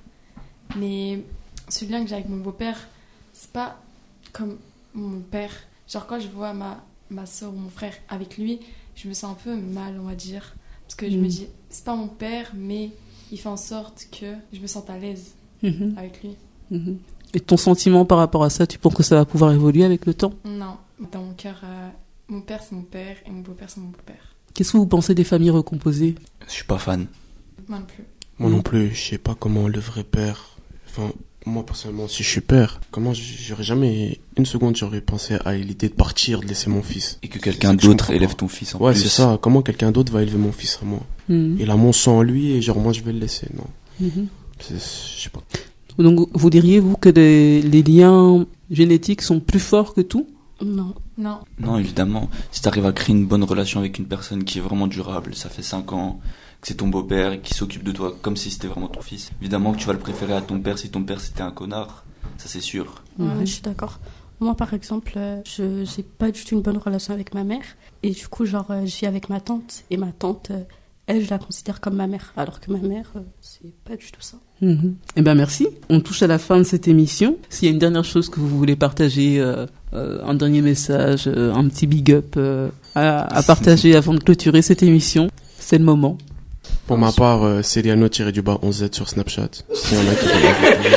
Mais ce lien que j'ai avec mon beau-père, c'est pas comme mon père. Genre, quand je vois ma, ma soeur ou mon frère avec lui, je me sens un peu mal, on va dire. Parce que je Mhm. me dis, c'est pas mon père, mais il fait en sorte que je me sente à l'aise Mhm. avec lui. Mhm. Et ton sentiment par rapport à ça, tu penses que ça va pouvoir évoluer avec le temps? Non, dans mon cœur, euh, mon père, c'est mon père et mon beau-père, c'est mon beau-père. Qu'est-ce que vous pensez des familles recomposées? Je suis pas fan. Moi non plus. Moi non plus, je sais pas comment le vrai père, enfin, moi personnellement, si je suis père, comment j- j'aurais jamais, une seconde, j'aurais pensé à l'idée de partir, de laisser mon fils. Et que quelqu'un C'est que je d'autre comprends élève pas. ton fils en Ouais, plus. c'est ça, comment quelqu'un d'autre va élever mon fils à moi? Mhm. Il a mon sang en lui et genre moi je vais le laisser, non. Mhm. C'est- Je sais pas. Donc, vous diriez, vous, que les, les liens génétiques sont plus forts que tout? Non. Non. Non, évidemment. Si t'arrives à créer une bonne relation avec une personne qui est vraiment durable, ça fait cinq ans que c'est ton beau-père et qui s'occupe de toi comme si c'était vraiment ton fils. Évidemment que tu vas le préférer à ton père si ton père c'était un connard. Ça c'est sûr. Ouais, Mhm. je suis d'accord. Moi, par exemple, euh, je j'ai pas du tout une bonne relation avec ma mère. Et du coup, genre, euh, je vis avec ma tante. Et ma tante, euh, elle, je la considère comme ma mère. Alors que ma mère, euh, c'est pas du tout ça. Mhm. Eh ben merci. On touche à la fin de cette émission. S'il y a une dernière chose que vous voulez partager, euh, euh, un dernier message, euh, un petit big up euh, à, à partager avant de clôturer cette émission, c'est le moment. Pour ma part, euh, Celiano-du-bas onze Z sur Snapchat. S'il y en a qui veulent m'ajouter.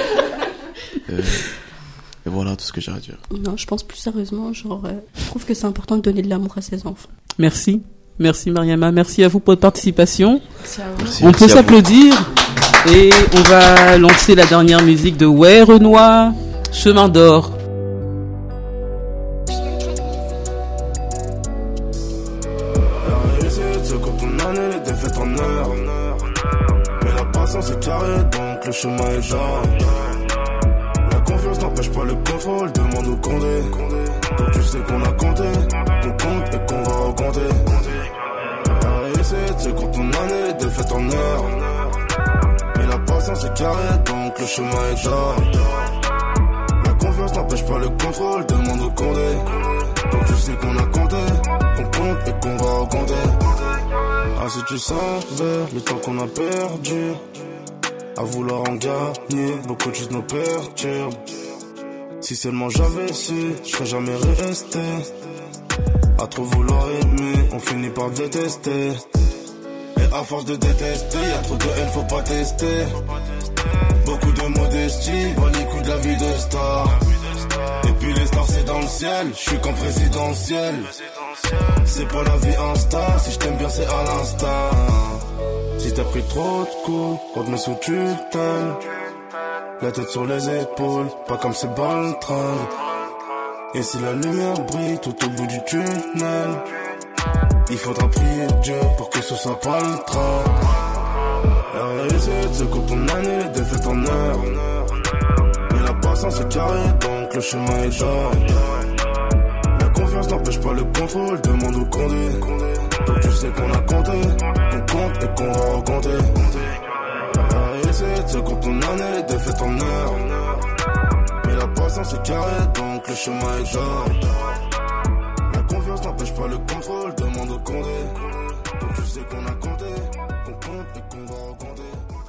euh, Et voilà tout ce que j'ai à dire. Non, je pense plus sérieusement, genre, euh, je trouve que c'est important de donner de l'amour à ses enfants. Merci. Merci Mariama. Merci à vous pour votre participation. Merci à vous. Merci. On Merci peut à s'applaudir. Et on va lancer la dernière musique de Ouais Renoir, Chemin d'or. La réussite, c'est quand ton année les défaites en heure. Mais la patience est carrée, donc le chemin est genre. La confiance n'empêche pas le contrôle, demande au Condé. Donc tu sais qu'on a compté, qu'on compte et qu'on va recompter. La réussite, c'est quand ton année les défaites en heure. Mais la patience est carrée, donc le chemin est genre. La confiance n'empêche pas le contrôle, demande au Condé. Donc tu sais qu'on a compté, qu'on compte et qu'on va recompter. Ah si tu savais le temps qu'on a perdu à vouloir en gagner, beaucoup de choses nous perturbent. Si seulement j'avais su, je serais jamais resté. À trop vouloir aimer, on finit par détester. Et à force de détester, y'a trop de haine, faut pas tester. Beaucoup de modestie, bon les coups de la vie de star. Et puis les stars c'est dans le ciel, je suis qu'en présidentiel. C'est pas la vie Insta, si je t'aime bien c'est à l'instinct. Si t'as pris trop de coups, on te met sous tutelle. La tête sur les épaules, pas comme ces balles train. Et si la lumière brille tout au bout du tunnel, il faudra prier Dieu pour que ce soit pas le train. La réussite c'est quand ton année les défaites en heure. Mais la patience est carrée, donc le chemin est genre. La confiance n'empêche pas le contrôle, demande au Condé. Donc tu sais qu'on a compté, qu'on compte et qu'on va recompter. La réussite c'est quand ton année les défaites en heure. Mais la patience est carrée, donc le chemin est genre. La confiance n'empêche pas le contrôle, demande au Condé. Donc tu sais qu'on a compté, qu'on compte et qu'on va recompter.